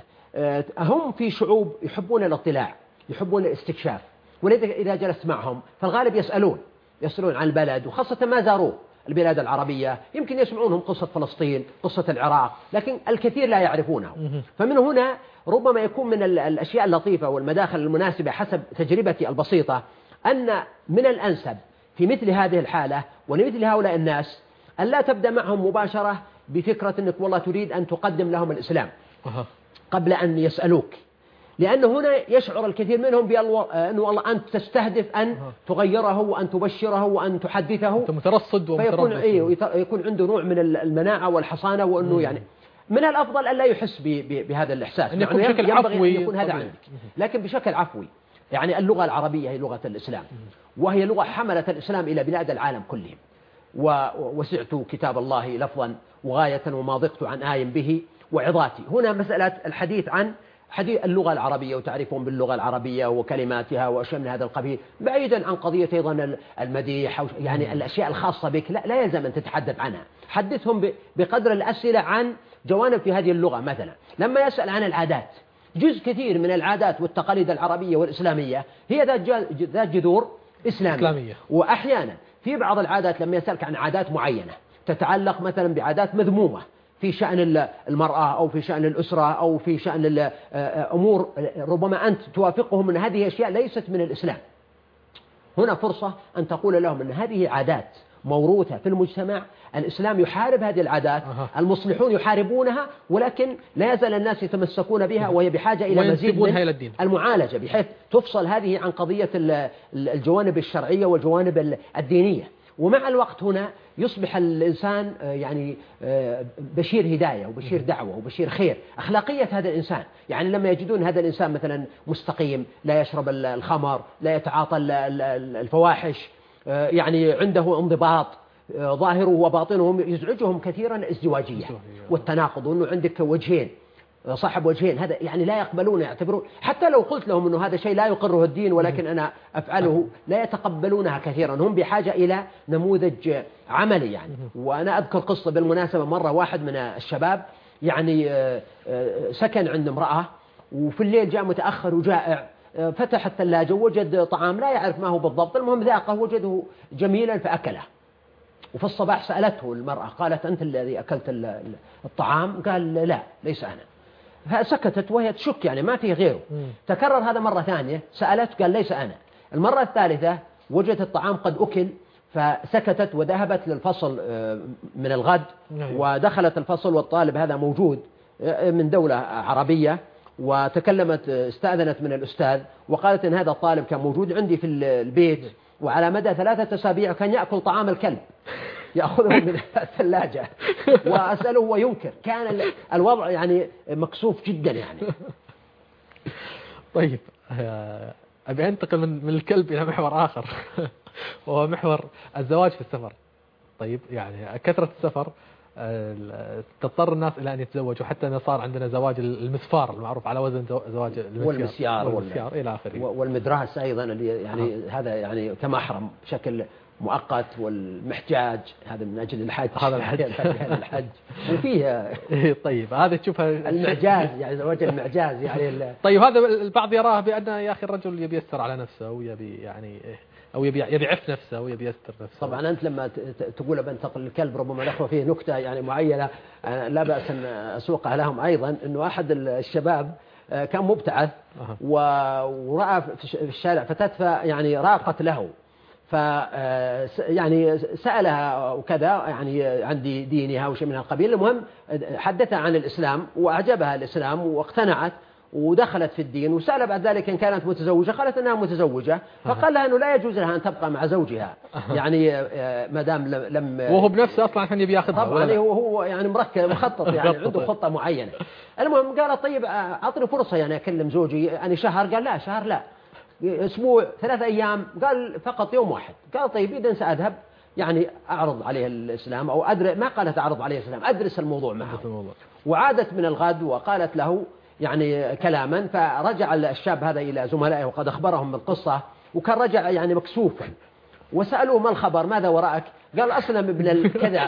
هم في شعوب يحبون الاطلاع، يحبون الاستكشاف، ولذلك إذا جلست معهم فالغالب يسألون عن البلد، وخاصة ما زاروا البلاد العربية، يمكن يسمعونهم قصة فلسطين، قصة العراق، لكن الكثير لا يعرفونه. فمن هنا ربما يكون من الأشياء اللطيفة والمداخل المناسبة حسب تجربتي البسيطة أن من الأنسب في مثل هذه الحالة ولمثل هؤلاء الناس أن لا تبدأ معهم مباشرة بفكرة أنك والله تريد أن تقدم لهم الإسلام قبل أن يسألوك، لأن هنا يشعر الكثير منهم بأن والله أنت تستهدف أن تغيره وأن تبشره وأن تحدثه، أنت مترصد يكون عنده نوع من المناعة والحصانة، وأنه يعني من الأفضل أن لا يحس بهذا الإحساس، أن يكون بشكل عفوي، أن يكون هذا عندك، لكن بشكل عفوي. يعني اللغة العربية هي لغة الإسلام، وهي لغة حملت الإسلام إلى بلاد العالم كلهم، ووسعت كتاب الله لفظا وغاية وما ضقت عن آي به وعظاتي. هنا مسألة الحديث عن حديث اللغة العربية وتعريفهم باللغة العربية وكلماتها وأشياء من هذا القبيل، بعيدا عن قضية أيضا المديح يعني الأشياء الخاصة بك لا يلزم أن تتحدث عنها. حدثهم بقدر الأسئلة عن جوانب في هذه اللغة. مثلا لما يسأل عن العادات، جزء كثير من العادات والتقاليد العربية والإسلامية هي ذات جذور إسلامية. وأحيانا في بعض العادات لما يسألك عن عادات معينة تتعلق مثلا بعادات مذمومة في شأن المرأة أو في شأن الأسرة أو في شأن أمور ربما أنت توافقهم أن هذه أشياء ليست من الإسلام، هنا فرصة أن تقول لهم أن هذه عادات موروثة في المجتمع، الإسلام يحارب هذه العادات، المصلحون يحاربونها، ولكن لا يزال الناس يتمسكون بها، وهي بحاجة إلى مزيد من المعالجة بحيث تفصل هذه عن قضية الجوانب الشرعية والجوانب الدينية. ومع الوقت هنا يصبح الإنسان يعني بشير هداية وبشير دعوة وبشير خير. أخلاقية هذا الإنسان، يعني لما يجدون هذا الإنسان مثلا مستقيم، لا يشرب الخمر، لا يتعاطى الفواحش، يعني عنده انضباط ظاهره وباطنه، يزعجهم كثيرا الازدواجية والتناقض، وأنه عندك وجهين، صاحب وجهين، هذا يعني لا يقبلون، يعتبرون حتى لو قلت لهم أنه هذا شيء لا يقره الدين ولكن أنا أفعله، لا يتقبلونها كثيرا، هم بحاجة إلى نموذج عملي يعني. وأنا أذكر قصة بالمناسبة، مرة واحد من الشباب يعني سكن عند امرأة، وفي الليل جاء متأخر وجائع، فتح الثلاجة ووجد طعام لا يعرف ما هو بالضبط، المهم ذاقه وجده جميلا فأكله. وفي الصباح سألته المرأة، قالت أنت الذي أكلت الطعام؟ قال لا ليس أنا. فسكتت وهي تشك يعني ما فيه غيره. تكرر هذا مرة ثانية، سألته قال ليس أنا. المرة الثالثة وجدت الطعام قد أكل، فسكتت وذهبت للفصل من الغد، ودخلت الفصل والطالب هذا موجود من دولة عربية، وتكلمت استأذنت من الأستاذ وقالت إن هذا الطالب كان موجود عندي في البيت، وعلى مدى 3 أسابيع كان يأكل طعام الكلب، يأخذه من الثلاجة، وأسأله وينكر. كان الوضع يعني مكسوف جدا يعني. طيب أبي أنتقل من الكلب إلى محور آخر وهو محور الزواج في السفر. طيب يعني كثرة السفر تضطر الناس إلى أن يتزوجوا، حتى أن صار عندنا زواج المسفار المعروف على وزن زواج والمسيار إلى آخره، والمدراس أيضا اللي يعني هذا يعني كمحرم بشكل مؤقت، والمحجاج هذا من أجل الحج، هذا الحج وفيه. طيب هذا تشوفها المعجاز يعني زواج المعجاز يعني طيب هذا البعض يراه بأن يا أخي الرجل يبي يستر على نفسه ويبي يعني أو يبي يعف نفسه أو يبي يستر نفسه. طبعا أنت لما تقول بنتقل الكلب، ربما الأخوة فيه نكتة يعني معينة لا بأس أن أسوقها لهم أيضا، أنه أحد الشباب كان مبتعث ورأى في الشارع فتاة يعني راقت له، يعني سألها وكذا يعني عن دينها وشيء من القبيل. المهم حدثها عن الإسلام وأعجبها الإسلام واقتنعت ودخلت في الدين، وسأل بعد ذلك إن كانت متزوجة، قالت أنها متزوجة، فقال لها أنه لا يجوز لها أن تبقى مع زوجها يعني ما دام لم وهو بنفسه أصلا عشان يبي ياخذها. طبعا هو يعني مخطط يعني عنده خطة معينة. المهم قالت طيب أعطني فرصة يعني أكلم زوجي يعني شهر، قال لا شهر لا، أسبوع 3 أيام، قال فقط يوم واحد. قال طيب إذن سأذهب يعني أعرض عليه الإسلام أو ما قالت أعرض عليه الإسلام، أدرس الموضوع معه. وعادت من الغد وقالت له يعني كلاما، فرجع الشاب هذا إلى زملائه وقد أخبرهم بالقصة، وكان رجع يعني مكسوفا، وسألوه ما الخبر ماذا وراءك؟ قال أسلم ابن الكذا.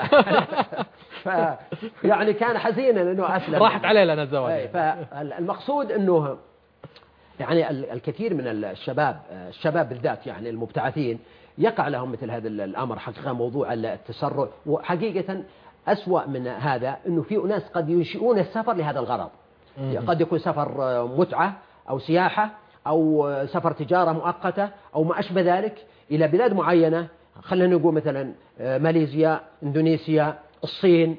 يعني كان حزينا أنه أسلم، راحت عليه لنا الزواج. فالمقصود أنه يعني الكثير من الشباب بالذات يعني المبتعثين يقع لهم مثل هذا الأمر حقيقة، موضوع التسرع. وحقيقة أسوأ من هذا أنه في أناس قد ينشئون السفر لهذا الغرض، قد يكون سفر متعة أو سياحة أو سفر تجارة مؤقتة أو ما أشبه ذلك إلى بلاد معينة، خلينا نقول مثلا ماليزيا، إندونيسيا، الصين،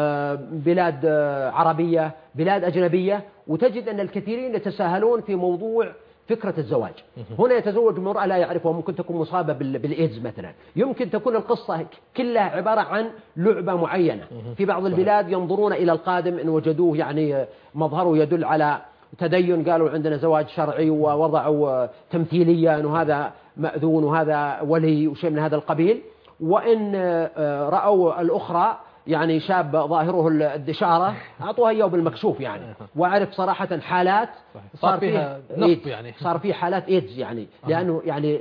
بلاد عربية، بلاد أجنبية، وتجد أن الكثيرين يتساهلون في موضوع فكرة الزواج. هنا يتزوج امرأة لا يعرفها، ممكن تكون مصابة بالإيدز مثلا، يمكن تكون القصة كلها عبارة عن لعبة معينة. في بعض البلاد ينظرون إلى القادم إن وجدوه يعني مظهره يدل على تدين، قالوا عندنا زواج شرعي ووضعوا تمثيليا أنه هذا مأذون وهذا ولي وشيء من هذا القبيل. وإن رأوا الأخرى يعني شاب ظاهره الدشارة أعطوها إياه بالمكشوف يعني. وأعرف صراحة حالات صار فيها نصب يعني، صار فيه حالات إيدز يعني، لأنه يعني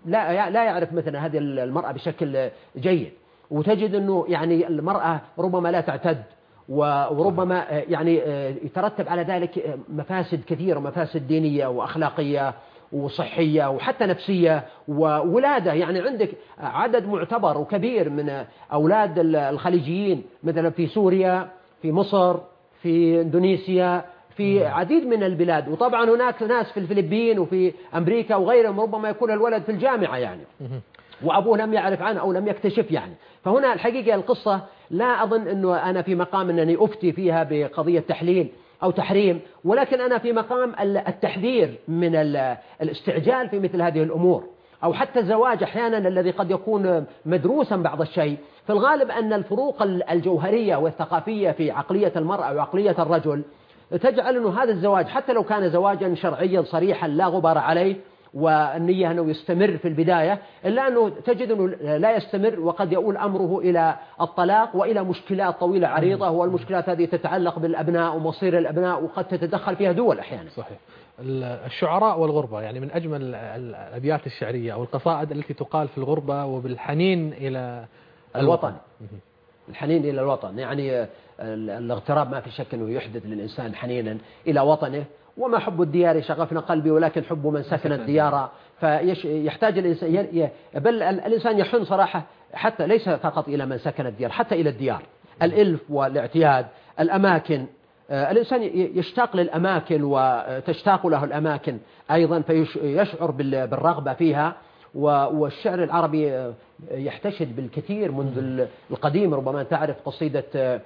لا يعرف مثلا هذه المرأة بشكل جيد، وتجد أنه يعني المرأة ربما لا تعتد، وربما يعني يترتب على ذلك مفاسد كثيرة، مفاسد دينية وأخلاقية وصحية وحتى نفسية وولادة. يعني عندك عدد معتبر وكبير من أولاد الخليجيين مثلا في سوريا، في مصر، في إندونيسيا، في عديد من البلاد. وطبعا هناك ناس في الفلبين وفي أمريكا وغيرهم ربما يكون الولد في الجامعة يعني، وأبوه لم يعرف عنه أو لم يكتشف يعني. فهنا الحقيقة القصة لا أظن أنه أنا في مقام أنني أفتي فيها بقضية تحليل أو تحريم، ولكن أنا في مقام التحذير من الاستعجال في مثل هذه الأمور، أو حتى الزواج أحيانا الذي قد يكون مدروسا بعض الشيء. في الغالب أن الفروق الجوهرية والثقافية في عقلية المرأة وعقلية الرجل تجعل أنه هذا الزواج حتى لو كان زواجا شرعيا صريحا لا غبار عليه والنية أنه يستمر في البداية، إلا أنه تجد أنه لا يستمر، وقد يؤول أمره إلى الطلاق وإلى مشكلات طويلة عريضة، والمشكلات هذه تتعلق بالأبناء ومصير الأبناء، وقد تتدخل فيها دول أحيانا. صحيح. الشعراء والغربة يعني من أجمل الأبيات الشعرية أو القصائد التي تقال في الغربة وبالحنين إلى الوطن. الحنين إلى الوطن يعني الاغتراب ما في شك أنه يحدث للإنسان حنينا إلى وطنه. وما حب الديار شغفنا قلبي ولكن حب من سكن الديار. فيحتاج الإنسان، بل الإنسان يحن صراحة حتى ليس فقط إلى من سكن الديار، حتى إلى الديار، الإلف والاعتياد، الأماكن. الإنسان يشتاق للأماكن وتشتاق له الأماكن أيضا، فيشعر بالرغبة فيها. والشعر العربي يحتشد بالكثير منذ القديم. ربما تعرف قصيدة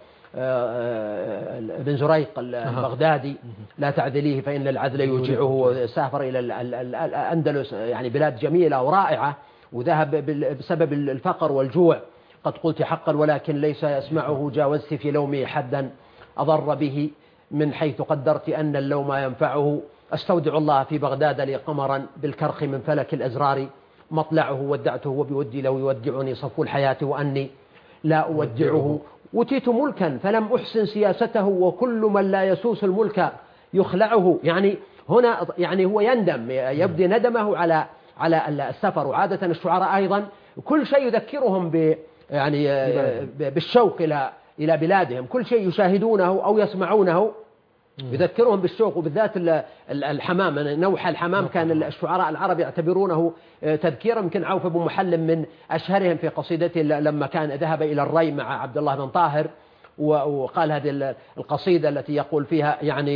ابن زريق البغدادي لا تعدليه فإن العدل يوجعه، سافر إلى الأندلس يعني بلاد جميلة ورائعة، وذهب بسبب الفقر والجوع. قد قلت حقا ولكن ليس يسمعه، جاوزت في لومي حدا أضر به من حيث قدرت أن اللوم ينفعه. أستودع الله في بغداد لي قمرا بالكرخ من فلك الأزرار، مطلعه ودعته وبودي لو يودعني صفو الحياة وأني لا أودعه. أوتيت ملكا فلم أحسن سياسته، وكل من لا يسوس الملك يخلعه. يعني هنا يعني هو يندم، يبدي ندمه على السفر. وعادة الشعراء أيضا كل شيء يذكرهم يعني بالشوق إلى بلادهم، كل شيء يشاهدونه أو يسمعونه يذكرهم بالشوق، وبالذات الحمام. نوح الحمام كان الشعراء العرب يعتبرونه تذكيرا. يمكن عوف بن محلم من أشهرهم في قصيدته لما كان ذهب إلى الري مع عبد الله بن طاهر، وقال هذه القصيدة التي يقول فيها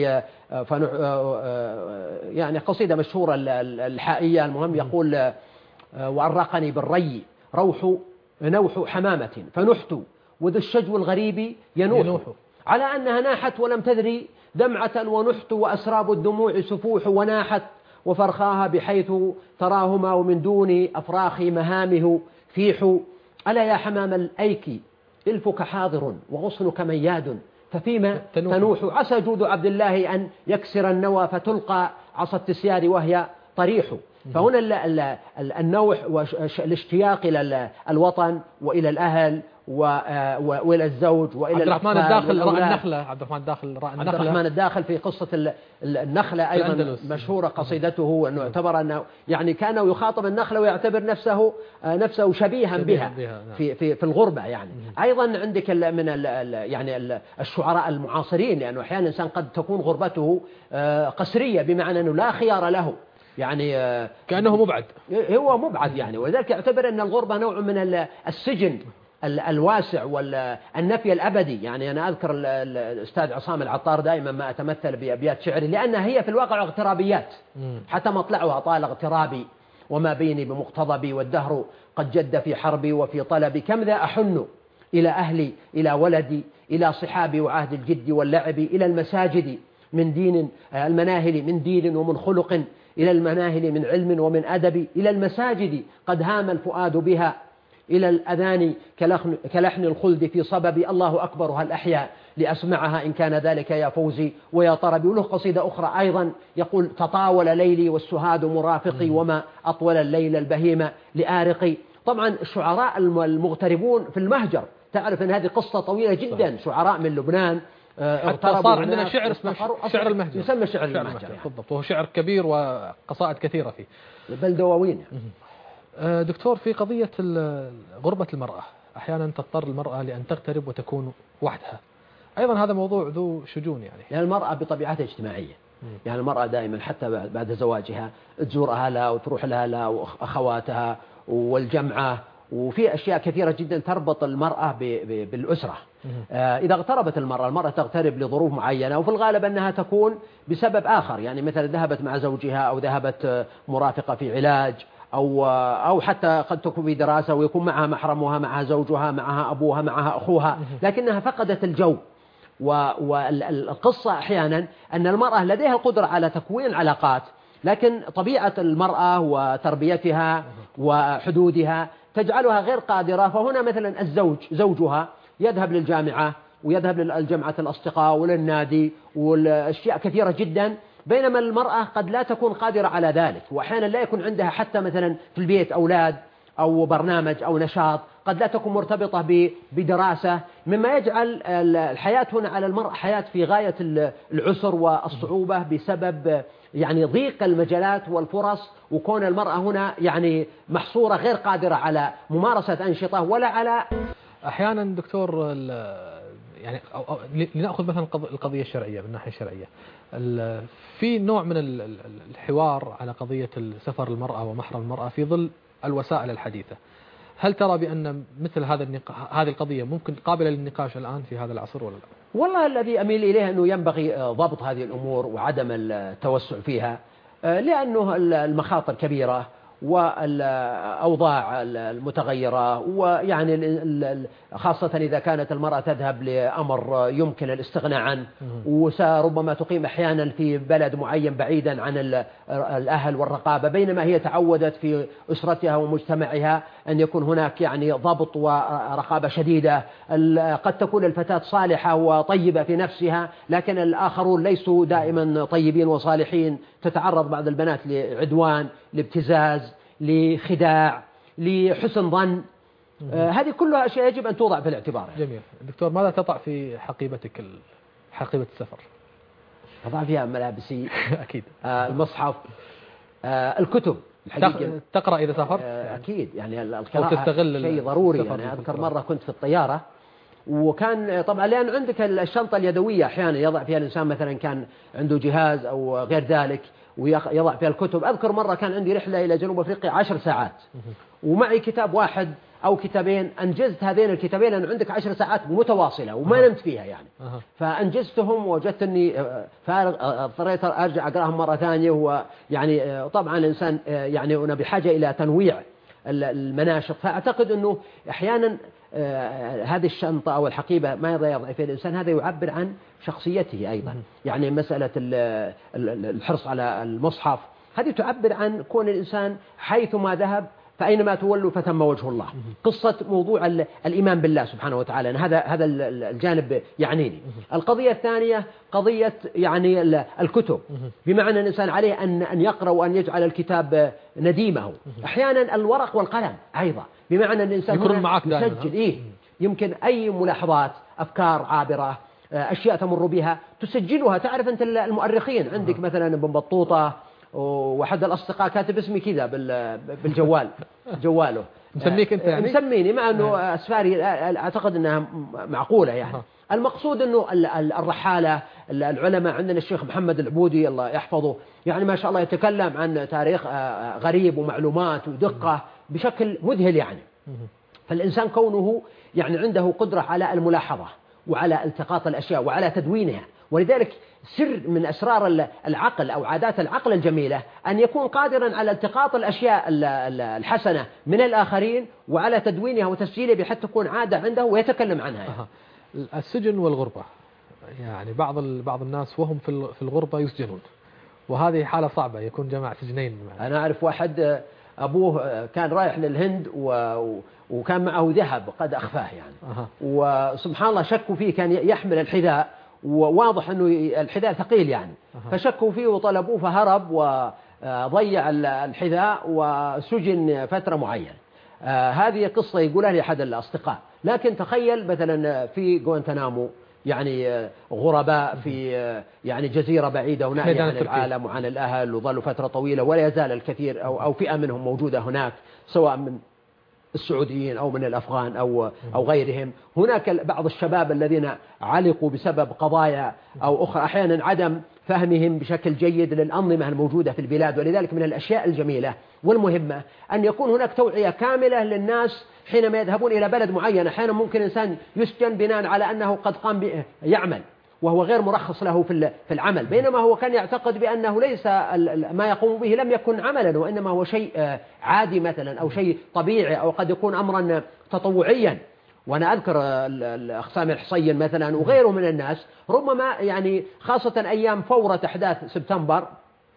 يعني قصيدة مشهورة الحائية. المهم يقول: وأرقني بالري نوح حمامة فنحت وذو الشجو الغريب ينوح على أنها ناحت ولم تدري دمعة ونحت وأسراب الدموع سفوح وناحت وفرخاها بحيث تراهما ومن دون أفراخي مهامه فيح. ألا يا حمام الأيك إلفك حاضر وغصنك مياد ففيما تنوح. عسى جود عبد الله أن يكسر النوى فتلقى عصا التسيار وهي طريح. فهنا النوح والاشتياق إلى الوطن وإلى الأهل وإلى الزوج وإلى عبد الرحمن الداخل رأى النخلة. عبد الرحمن الداخل في قصة النخلة أيضا مشهورة قصيدته، أنه اعتبر أنه يعني كان يخاطب النخلة ويعتبر نفسه شبيها بها في الغربة. يعني أيضا عندك من يعني الشعراء المعاصرين، لأنه أحيانا الإنسان قد تكون غربته قسرية، بمعنى أنه لا خيار له، يعني كأنه مبعد، هو مبعد يعني. ولذلك يعتبر أن الغربة نوع من السجن الواسع والنفي الأبدي. يعني أنا أذكر الأستاذ عصام العطار دائما ما أتمثل بأبيات شعري، لأنها هي في الواقع اغترابيات، حتى مطلعها طال اغترابي وما بيني بمقتضبي والدهر قد جد في حربي وفي طلبي كم ذا أحن إلى أهلي إلى ولدي إلى صحابي وعهد الجد واللعب إلى المساجد من دين المناهل من دين ومن خلق إلى المناهل من علم ومن أدب إلى المساجد قد هام الفؤاد بها إلى الأذان كلحن الخلد في صبب الله أكبر هل أحيا لأسمعها إن كان ذلك يا فوزي ويا طربي. وله قصيدة أخرى أيضا يقول: تطاول ليلي والسهاد مرافقي وما أطول الليل البهيم لآرقي. طبعا الشعراء المغتربون في المهجر، تعرف أن هذه قصة طويلة جدا. شعراء من لبنان حتى صار عندنا شعر اسمه شعر المهجر، يسمى شعر المهجر بالضبط، وهو شعر كبير وقصائد كثيرة فيه، بل دواوين. دكتور، في قضية غربة المرأة، أحيانا تضطر المرأة لأن تغترب وتكون وحدها، أيضا هذا موضوع ذو شجون. يعني المرأة بطبيعتها اجتماعية، يعني المرأة دائما حتى بعد زواجها تزور أهلها وتروح لها وأخواتها والجمعة، وفي أشياء كثيرة جدا تربط المرأة بالأسرة. إذا اغتربت المرأة تغترب لظروف معينة، وفي الغالب أنها تكون بسبب آخر، يعني مثلا ذهبت مع زوجها أو ذهبت مرافقة في علاج أو حتى قد تكون في دراسة ويكون معها محرمها، معها زوجها، معها أبوها، معها أخوها، لكنها فقدت الجو. والقصة أحيانا أن المرأة لديها القدرة على تكوين العلاقات، لكن طبيعة المرأة وتربيتها وحدودها تجعلها غير قادرة. فهنا مثلا زوجها يذهب للجامعة ويذهب للجامعة الأصدقاء وللنادي والأشياء كثيرة جدا، بينما المرأة قد لا تكون قادرة على ذلك، وأحيانا لا يكون عندها حتى مثلا في البيت أولاد أو برنامج أو نشاط، قد لا تكون مرتبطة بدراسة، مما يجعل الحياة هنا على المرأة حياة في غاية العسر والصعوبة بسبب يعني ضيق المجالات والفرص، وكون المرأة هنا يعني محصورة غير قادرة على ممارسة أنشطة ولا على. أحيانا دكتور، يعني لنأخذ مثلا القضية الشرعية من الناحية الشرعية، في نوع من الحوار على قضية سفر المرأة ومحرم المرأة في ظل الوسائل الحديثة. هل ترى بأن مثل هذه القضية ممكن قابلة للنقاش الآن في هذا العصر ولا لا؟ والله الذي أميل إليه أنه ينبغي ضبط هذه الأمور وعدم التوسع فيها، لأنه المخاطر كبيرة والأوضاع المتغيرة، ويعني خاصة إذا كانت المرأة تذهب لأمر يمكن الاستغناء عنه، وربما تقيم أحيانا في بلد معين بعيدا عن الأهل والرقابة، بينما هي تعودت في أسرتها ومجتمعها أن يكون هناك يعني ضبط ورقابة شديدة. قد تكون الفتاة صالحة وطيبة في نفسها، لكن الآخرون ليسوا دائما طيبين وصالحين، تتعرض بعض البنات لعدوان، لابتزاز، لخداع، لحسن ظن. هذه كلها أشياء يجب أن توضع في الاعتبار. جميل. دكتور، ماذا تضع في حقيبتك حقيبة السفر؟ أضع فيها ملابسي أكيد، المصحف، الكتب. تقرأ إذا سافرت؟ أكيد، يعني القراءة شيء ضروري. يعني أذكر مرة كنت في الطيارة وكان طبعا لأن عندك الشنطة اليدوية أحيانا يضع فيها الإنسان، مثلا كان عنده جهاز أو غير ذلك ويضع فيها الكتب. أذكر مرة كان عندي رحلة إلى جنوب أفريقيا 10 ساعات ومعي كتاب واحد أو كتابين، أنجزت هذين الكتابين لأن عندك 10 ساعات متواصلة وما نمت فيها يعني. فأنجزتهم ووجدت أني فارغ، اضطريت أرجع أقرأهم مرة ثانية. ويعني طبعا الإنسان يعني أنا بحاجة إلى تنويع المناشط. فأعتقد أنه أحيانا هذه الشنطة أو الحقيبة ما يضع فيها الإنسان، هذا يعبر عن شخصيته أيضا. يعني مسألة الحرص على المصحف هذه تعبر عن كون الإنسان حيثما ذهب فأينما تولوا فثم وجه الله. قصة موضوع الإيمان بالله سبحانه وتعالى، هذا الجانب يعنيني. القضية الثانية قضية يعني الكتب، بمعنى الإنسان عليه أن يقرأ وأن يجعل الكتاب نديمه. أحيانا الورق والقلم أيضا، بمعنى أن الإنسان يسجل يمكن أي ملاحظات، أفكار عابرة، أشياء تمر بها تسجلها. تعرف أنت المؤرخين عندك مثلا ابن بطوطة وأحد الأصدقاء كاتب اسمي كذا بالجوال جواله مسميك أنت يعني؟ مسميني، مع أنه أسفاري أعتقد أنها معقولة يعني. المقصود أنه الرحالة العلماء عندنا الشيخ محمد العبودي الله يحفظه، يعني ما شاء الله يتكلم عن تاريخ غريب ومعلومات ودقة بشكل مذهل يعني. فالإنسان كونه يعني عنده قدرة على الملاحظة وعلى التقاط الأشياء وعلى تدوينها. ولذلك سر من أسرار العقل أو عادات العقل الجميلة أن يكون قادرا على التقاط الأشياء الحسنة من الآخرين وعلى تدوينها وتسجيلها بحيث تكون عادة عنده ويتكلم عنها يعني. السجن والغربة، يعني بعض الناس وهم في الغربة يسجنون، وهذه حالة صعبة، يكون جمع سجنين. أنا أعرف واحد أبوه كان رايح للهند وكان معه ذهب قد أخفاه يعني. وسبحان الله شكوا فيه، كان يحمل الحذاء وواضح أنه الحذاء ثقيل يعني. فشكوا فيه وطلبوه فهرب وضيع الحذاء وسجن فترة معينة. هذه قصة يقولها لي أحد الأصدقاء. لكن تخيل مثلا في غوانتنامو يعني غرباء في يعني جزيرة بعيدة ونائية عن العالم وعن الأهل، وظلوا فترة طويلة ولا يزال الكثير أو فئة منهم موجودة هناك، سواء من السعوديين أو من الأفغان أو غيرهم. هناك بعض الشباب الذين علقوا بسبب قضايا أو أخرى، أحيانا عدم فهمهم بشكل جيد للأنظمة الموجودة في البلاد. ولذلك من الأشياء الجميلة والمهمة أن يكون هناك توعية كاملة للناس حينما يذهبون إلى بلد معين. أحيانا ممكن إنسان يسجن بناء على أنه قد قام يعمل وهو غير مرخص له في العمل، بينما هو كان يعتقد بأنه ليس ما يقوم به لم يكن عملا، وإنما هو شيء عادي مثلا أو شيء طبيعي أو قد يكون أمرا تطوعيا. وأنا أذكر الأخ سامر حصين مثلا وغيره من الناس، ربما يعني خاصة أيام فورة أحداث سبتمبر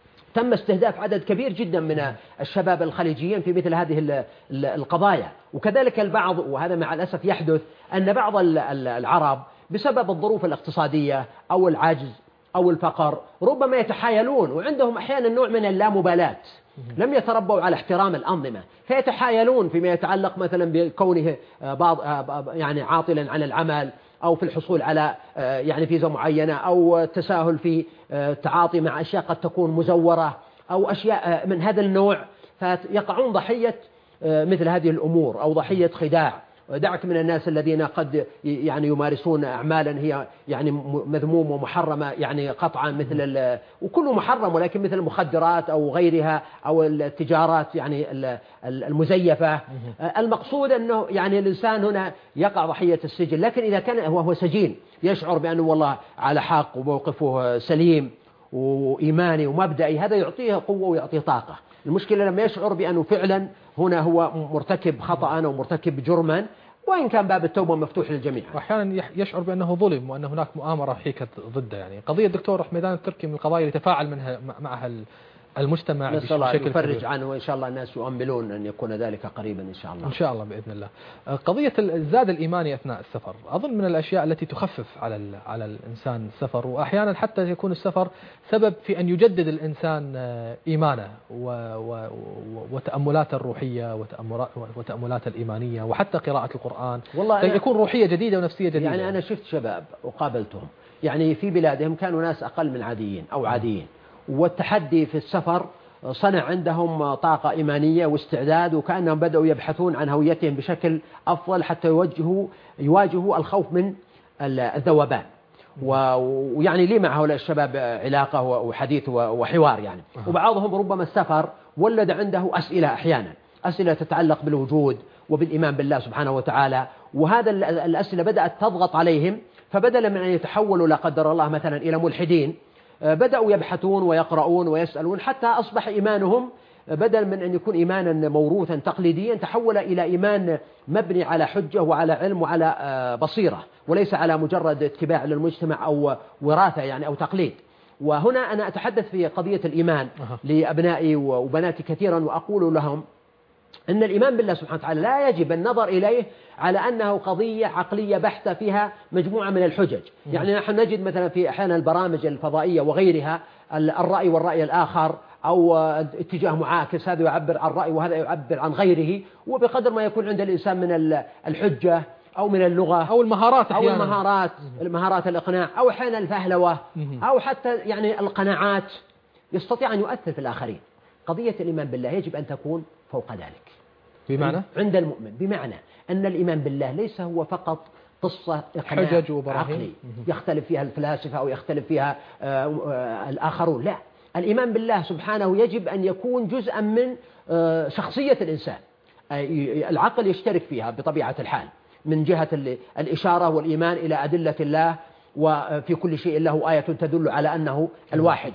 تم استهداف عدد كبير جدا من الشباب الخليجيين في مثل هذه القضايا. وكذلك البعض، وهذا مع الأسف يحدث، أن بعض العرب بسبب الظروف الاقتصادية أو العجز أو الفقر ربما يتحايلون، وعندهم أحيانا نوع من اللامبالاة، لم يتربوا على احترام الأنظمة، فيتحايلون فيما يتعلق مثلا بكونه بعض يعني عاطلا عن العمل أو في الحصول على يعني فيزا معينة، أو التساهل في التعاطي مع أشياء قد تكون مزورة أو أشياء من هذا النوع، فيقعون ضحية مثل هذه الأمور أو ضحية خداع. ودعك من الناس الذين قد يعني يمارسون أعمالا هي يعني مذمومة ومحرمة يعني قطعا، مثل وكله محرم، ولكن مثل المخدرات أو غيرها أو التجارات يعني المزيفة. المقصود أنه يعني الإنسان هنا يقع ضحية السجن، لكن إذا كان وهو سجين يشعر بأنه والله على حق وموقفه سليم وإيماني ومبدئي، هذا يعطيه قوة ويعطيه طاقة. المشكلة لما يشعر بأنه فعلا هنا هو مرتكب خطأ أو مرتكب جرما، وإن كان باب التوبة مفتوح للجميع، وأحيانا يشعر بأنه ظلم وأن هناك مؤامرة حيكت ضده. يعني قضية دكتور حميدان التركي من القضايا اللي يتفاعل معها المجتمع نسأل الله بشكل يفرج كبير عنه، وإن شاء الله الناس يؤملون أن يكون ذلك قريبا إن شاء الله. إن شاء الله بإذن الله. قضية الزاد الإيماني أثناء السفر أظن من الأشياء التي تخفف على الإنسان السفر، وأحيانا حتى يكون السفر سبب في أن يجدد الإنسان إيمانه وتأملاته الروحية وتأملاته الإيمانية، وحتى قراءة القرآن والله يكون روحية جديدة ونفسية جديدة. يعني أنا شفت شباب وقابلتهم يعني في بلادهم كانوا ناس أقل من عاديين أو عاديين، والتحدي في السفر صنع عندهم طاقة إيمانية واستعداد، وكأنهم بدأوا يبحثون عن هويتهم بشكل أفضل حتى يواجهوا الخوف من الذوبان. ويعني لي مع هؤلاء الشباب علاقة وحديث وحوار يعني. وبعضهم ربما السفر ولد عنده أسئلة أحيانا، أسئلة تتعلق بالوجود وبالإيمان بالله سبحانه وتعالى، وهذا الأسئلة بدأت تضغط عليهم، فبدلا من أن يتحولوا لا قدر الله مثلا إلى ملحدين بدأوا يبحثون ويقرؤون ويسألون، حتى أصبح إيمانهم بدل من أن يكون إيمانا موروثا تقليديا تحول إلى إيمان مبني على حجة وعلى علم وعلى بصيرة، وليس على مجرد اتباع للمجتمع أو وراثة يعني أو تقليد. وهنا أنا أتحدث في قضية الإيمان لأبنائي وبناتي كثيرا، وأقول لهم أن الإيمان بالله سبحانه وتعالى لا يجب النظر إليه على أنه قضية عقلية بحتة فيها مجموعة من الحجج. يعني نحن نجد مثلا في أحيانا البرامج الفضائية وغيرها الرأي والرأي الآخر، أو اتجاه معاكس، هذا يعبر عن رأي وهذا يعبر عن غيره، وبقدر ما يكون عند الإنسان من الحجة أو من اللغة أو المهارات أو المهارات الإقناع، أو أحيانا الفهلوة، أو حتى يعني القناعات، يستطيع أن يؤثر في الآخرين. قضية الإيمان بالله يجب أن تكون فوق ذلك بمعنى عند المؤمن، بمعنى أن الإيمان بالله ليس هو فقط قصة إقناع عقلي يختلف فيها الفلاسفة أو يختلف فيها الآخرون، لا، الإيمان بالله سبحانه يجب أن يكون جزءا من شخصية الإنسان، العقل يشترك فيها بطبيعة الحال من جهة الإشارة والإيمان إلى أدلة الله، وفي كل شيء له آية تدل على أنه الواحد،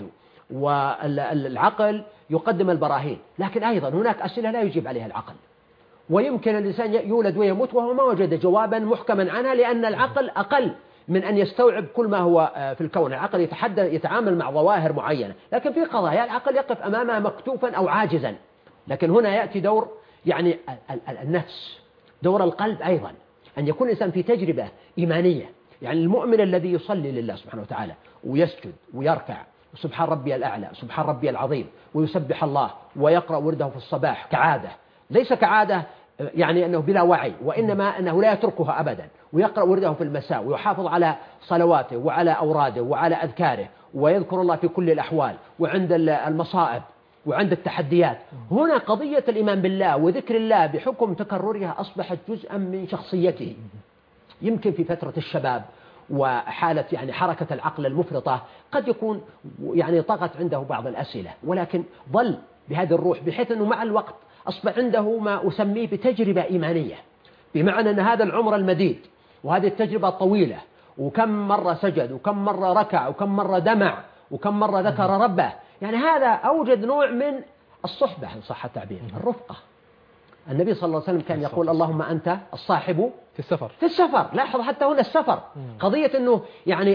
والعقل يقدم البراهين، لكن أيضا هناك أسئلة لا يجيب عليها العقل، ويمكن الإنسان يولد ويموت وهو ما وجد جوابا محكما عنها، لأن العقل أقل من أن يستوعب كل ما هو في الكون. العقل يتعامل مع ظواهر معينة، لكن في قضايا العقل يقف أمامها مكتوفا أو عاجزا. لكن هنا يأتي دور يعني النفس، دور القلب أيضا، أن يكون الإنسان في تجربة إيمانية. يعني المؤمن الذي يصلي لله سبحانه وتعالى ويسجد ويركع سبحان ربي الأعلى سبحان ربي العظيم ويسبح الله ويقرأ ورده في الصباح كعادة، ليس كعادة يعني أنه بلا وعي، وإنما أنه لا يتركها أبدا، ويقرأ ورده في المساء ويحافظ على صلواته وعلى أوراده وعلى أذكاره، ويذكر الله في كل الأحوال وعند المصائب وعند التحديات. هنا قضية الإيمان بالله وذكر الله بحكم تكررها أصبحت جزءا من شخصيته. يمكن في فترة الشباب وحالة يعني حركة العقل المفرطة قد يكون يعني طغت عنده بعض الأسئلة، ولكن ظل بهذه الروح، بحيث أنه مع الوقت أصبح عنده ما أسميه بتجربة إيمانية، بمعنى أن هذا العمر المديد وهذه التجربة الطويلة، وكم مرة سجد وكم مرة ركع وكم مرة دمع وكم مرة ذكر ربه، يعني هذا أوجد نوع من الصحبة إن صح التعبير، الرفقة. النبي صلى الله عليه وسلم كان يقول اللهم أنت الصاحب في السفر. لاحظ حتى هنا السفر قضية أنه يعني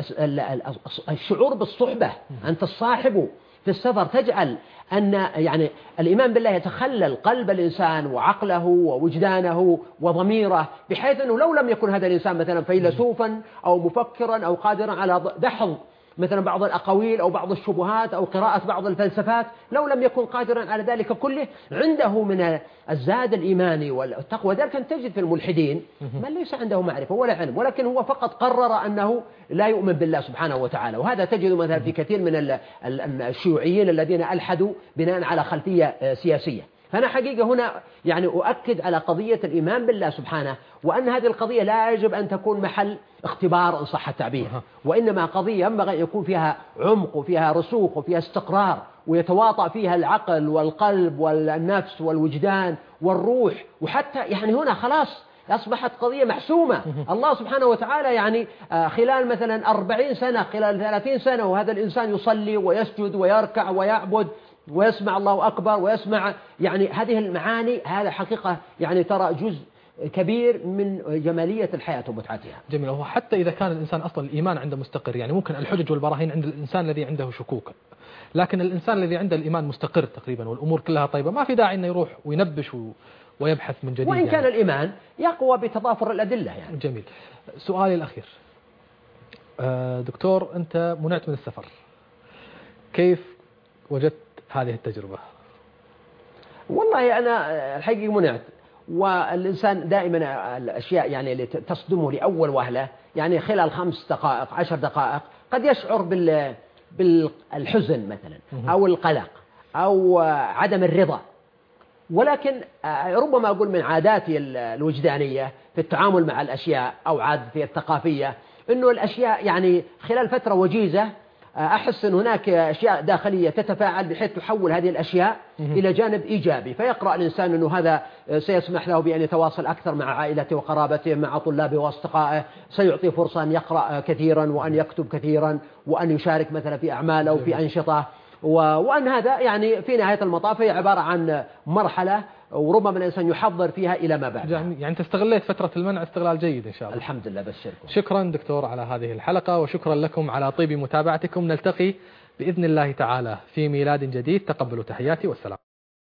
الشعور بالصحبة، أنت الصاحب في السفر، تجعل أن يعني الإيمان بالله يتخلل قلب الإنسان وعقله ووجدانه وضميره، بحيث أنه لو لم يكن هذا الإنسان مثلا فيلسوفا أو مفكرا أو قادرا على دحض مثلا بعض الأقاويل أو بعض الشبهات أو قراءة بعض الفلسفات، لو لم يكن قادرا على ذلك كله، عنده من الزاد الإيماني والتقوى. ذلك تجد في الملحدين من ليس عنده معرفة ولا علم، ولكن هو فقط قرر أنه لا يؤمن بالله سبحانه وتعالى. وهذا تجد مثلا في كثير من الشيوعيين الذين ألحدوا بناء على خلفية سياسية. فأنا حقيقة هنا يعني أؤكد على قضية الإيمان بالله سبحانه، وأن هذه القضية لا يجب أن تكون محل اختبار إن صح التعبير، وإنما قضية ينبغي أن يكون فيها عمق وفيها رسوخ وفيها استقرار، ويتواطأ فيها العقل والقلب والنفس والوجدان والروح. وحتى يعني هنا خلاص أصبحت قضية محسومة. الله سبحانه وتعالى يعني خلال مثلا 40 سنة، خلال 30 سنة، وهذا الإنسان يصلي ويسجد ويركع ويعبد ويسمع الله أكبر ويسمع يعني هذه المعاني، هذا حقيقة يعني ترى جزء كبير من جمالية الحياة ومتعتها. جميل. هو حتى إذا كان الإنسان أصلا الإيمان عنده مستقر، يعني ممكن الحجج والبراهين عند الإنسان الذي عنده شكوك، لكن الإنسان الذي عنده الإيمان مستقر تقريبا والأمور كلها طيبة، ما في داعي أنه يروح وينبش ويبحث من جديد، وإن كان الإيمان يقوى بتضافر الأدلة يعني. جميل. سؤالي الأخير دكتور، أنت منعت من السفر، كيف وجدت هذه التجربة؟ والله أنا الحقيقة منعت، والإنسان دائما الأشياء يعني اللي تصدمه لأول وهلة، يعني خلال 5 دقائق 10 دقائق قد يشعر بالحزن مثلا أو القلق أو عدم الرضا. ولكن ربما أقول من عاداتي الوجدانية في التعامل مع الأشياء أو عادتي الثقافية أنه الأشياء يعني خلال فترة وجيزة أحس أن هناك أشياء داخلية تتفاعل بحيث تحول هذه الأشياء إلى جانب إيجابي، فيقرأ الإنسان أنه هذا سيسمح له بأن يتواصل أكثر مع عائلته وقرابته مع طلابه وأصدقائه، سيعطي فرصة أن يقرأ كثيرا وأن يكتب كثيرا وأن يشارك مثلا في أعمال أو في أنشطة، وأن هذا يعني في نهاية المطاف هي عبارة عن مرحلة وربما الإنسان يحضر فيها إلى ما بعد. يعني أنت استغليت فترة المنع استغلال جيد إن شاء الله. الحمد لله. بشركم. شكرا دكتور على هذه الحلقة، وشكرا لكم على طيب متابعتكم. نلتقي بإذن الله تعالى في ميلاد جديد. تقبلوا تحياتي والسلام.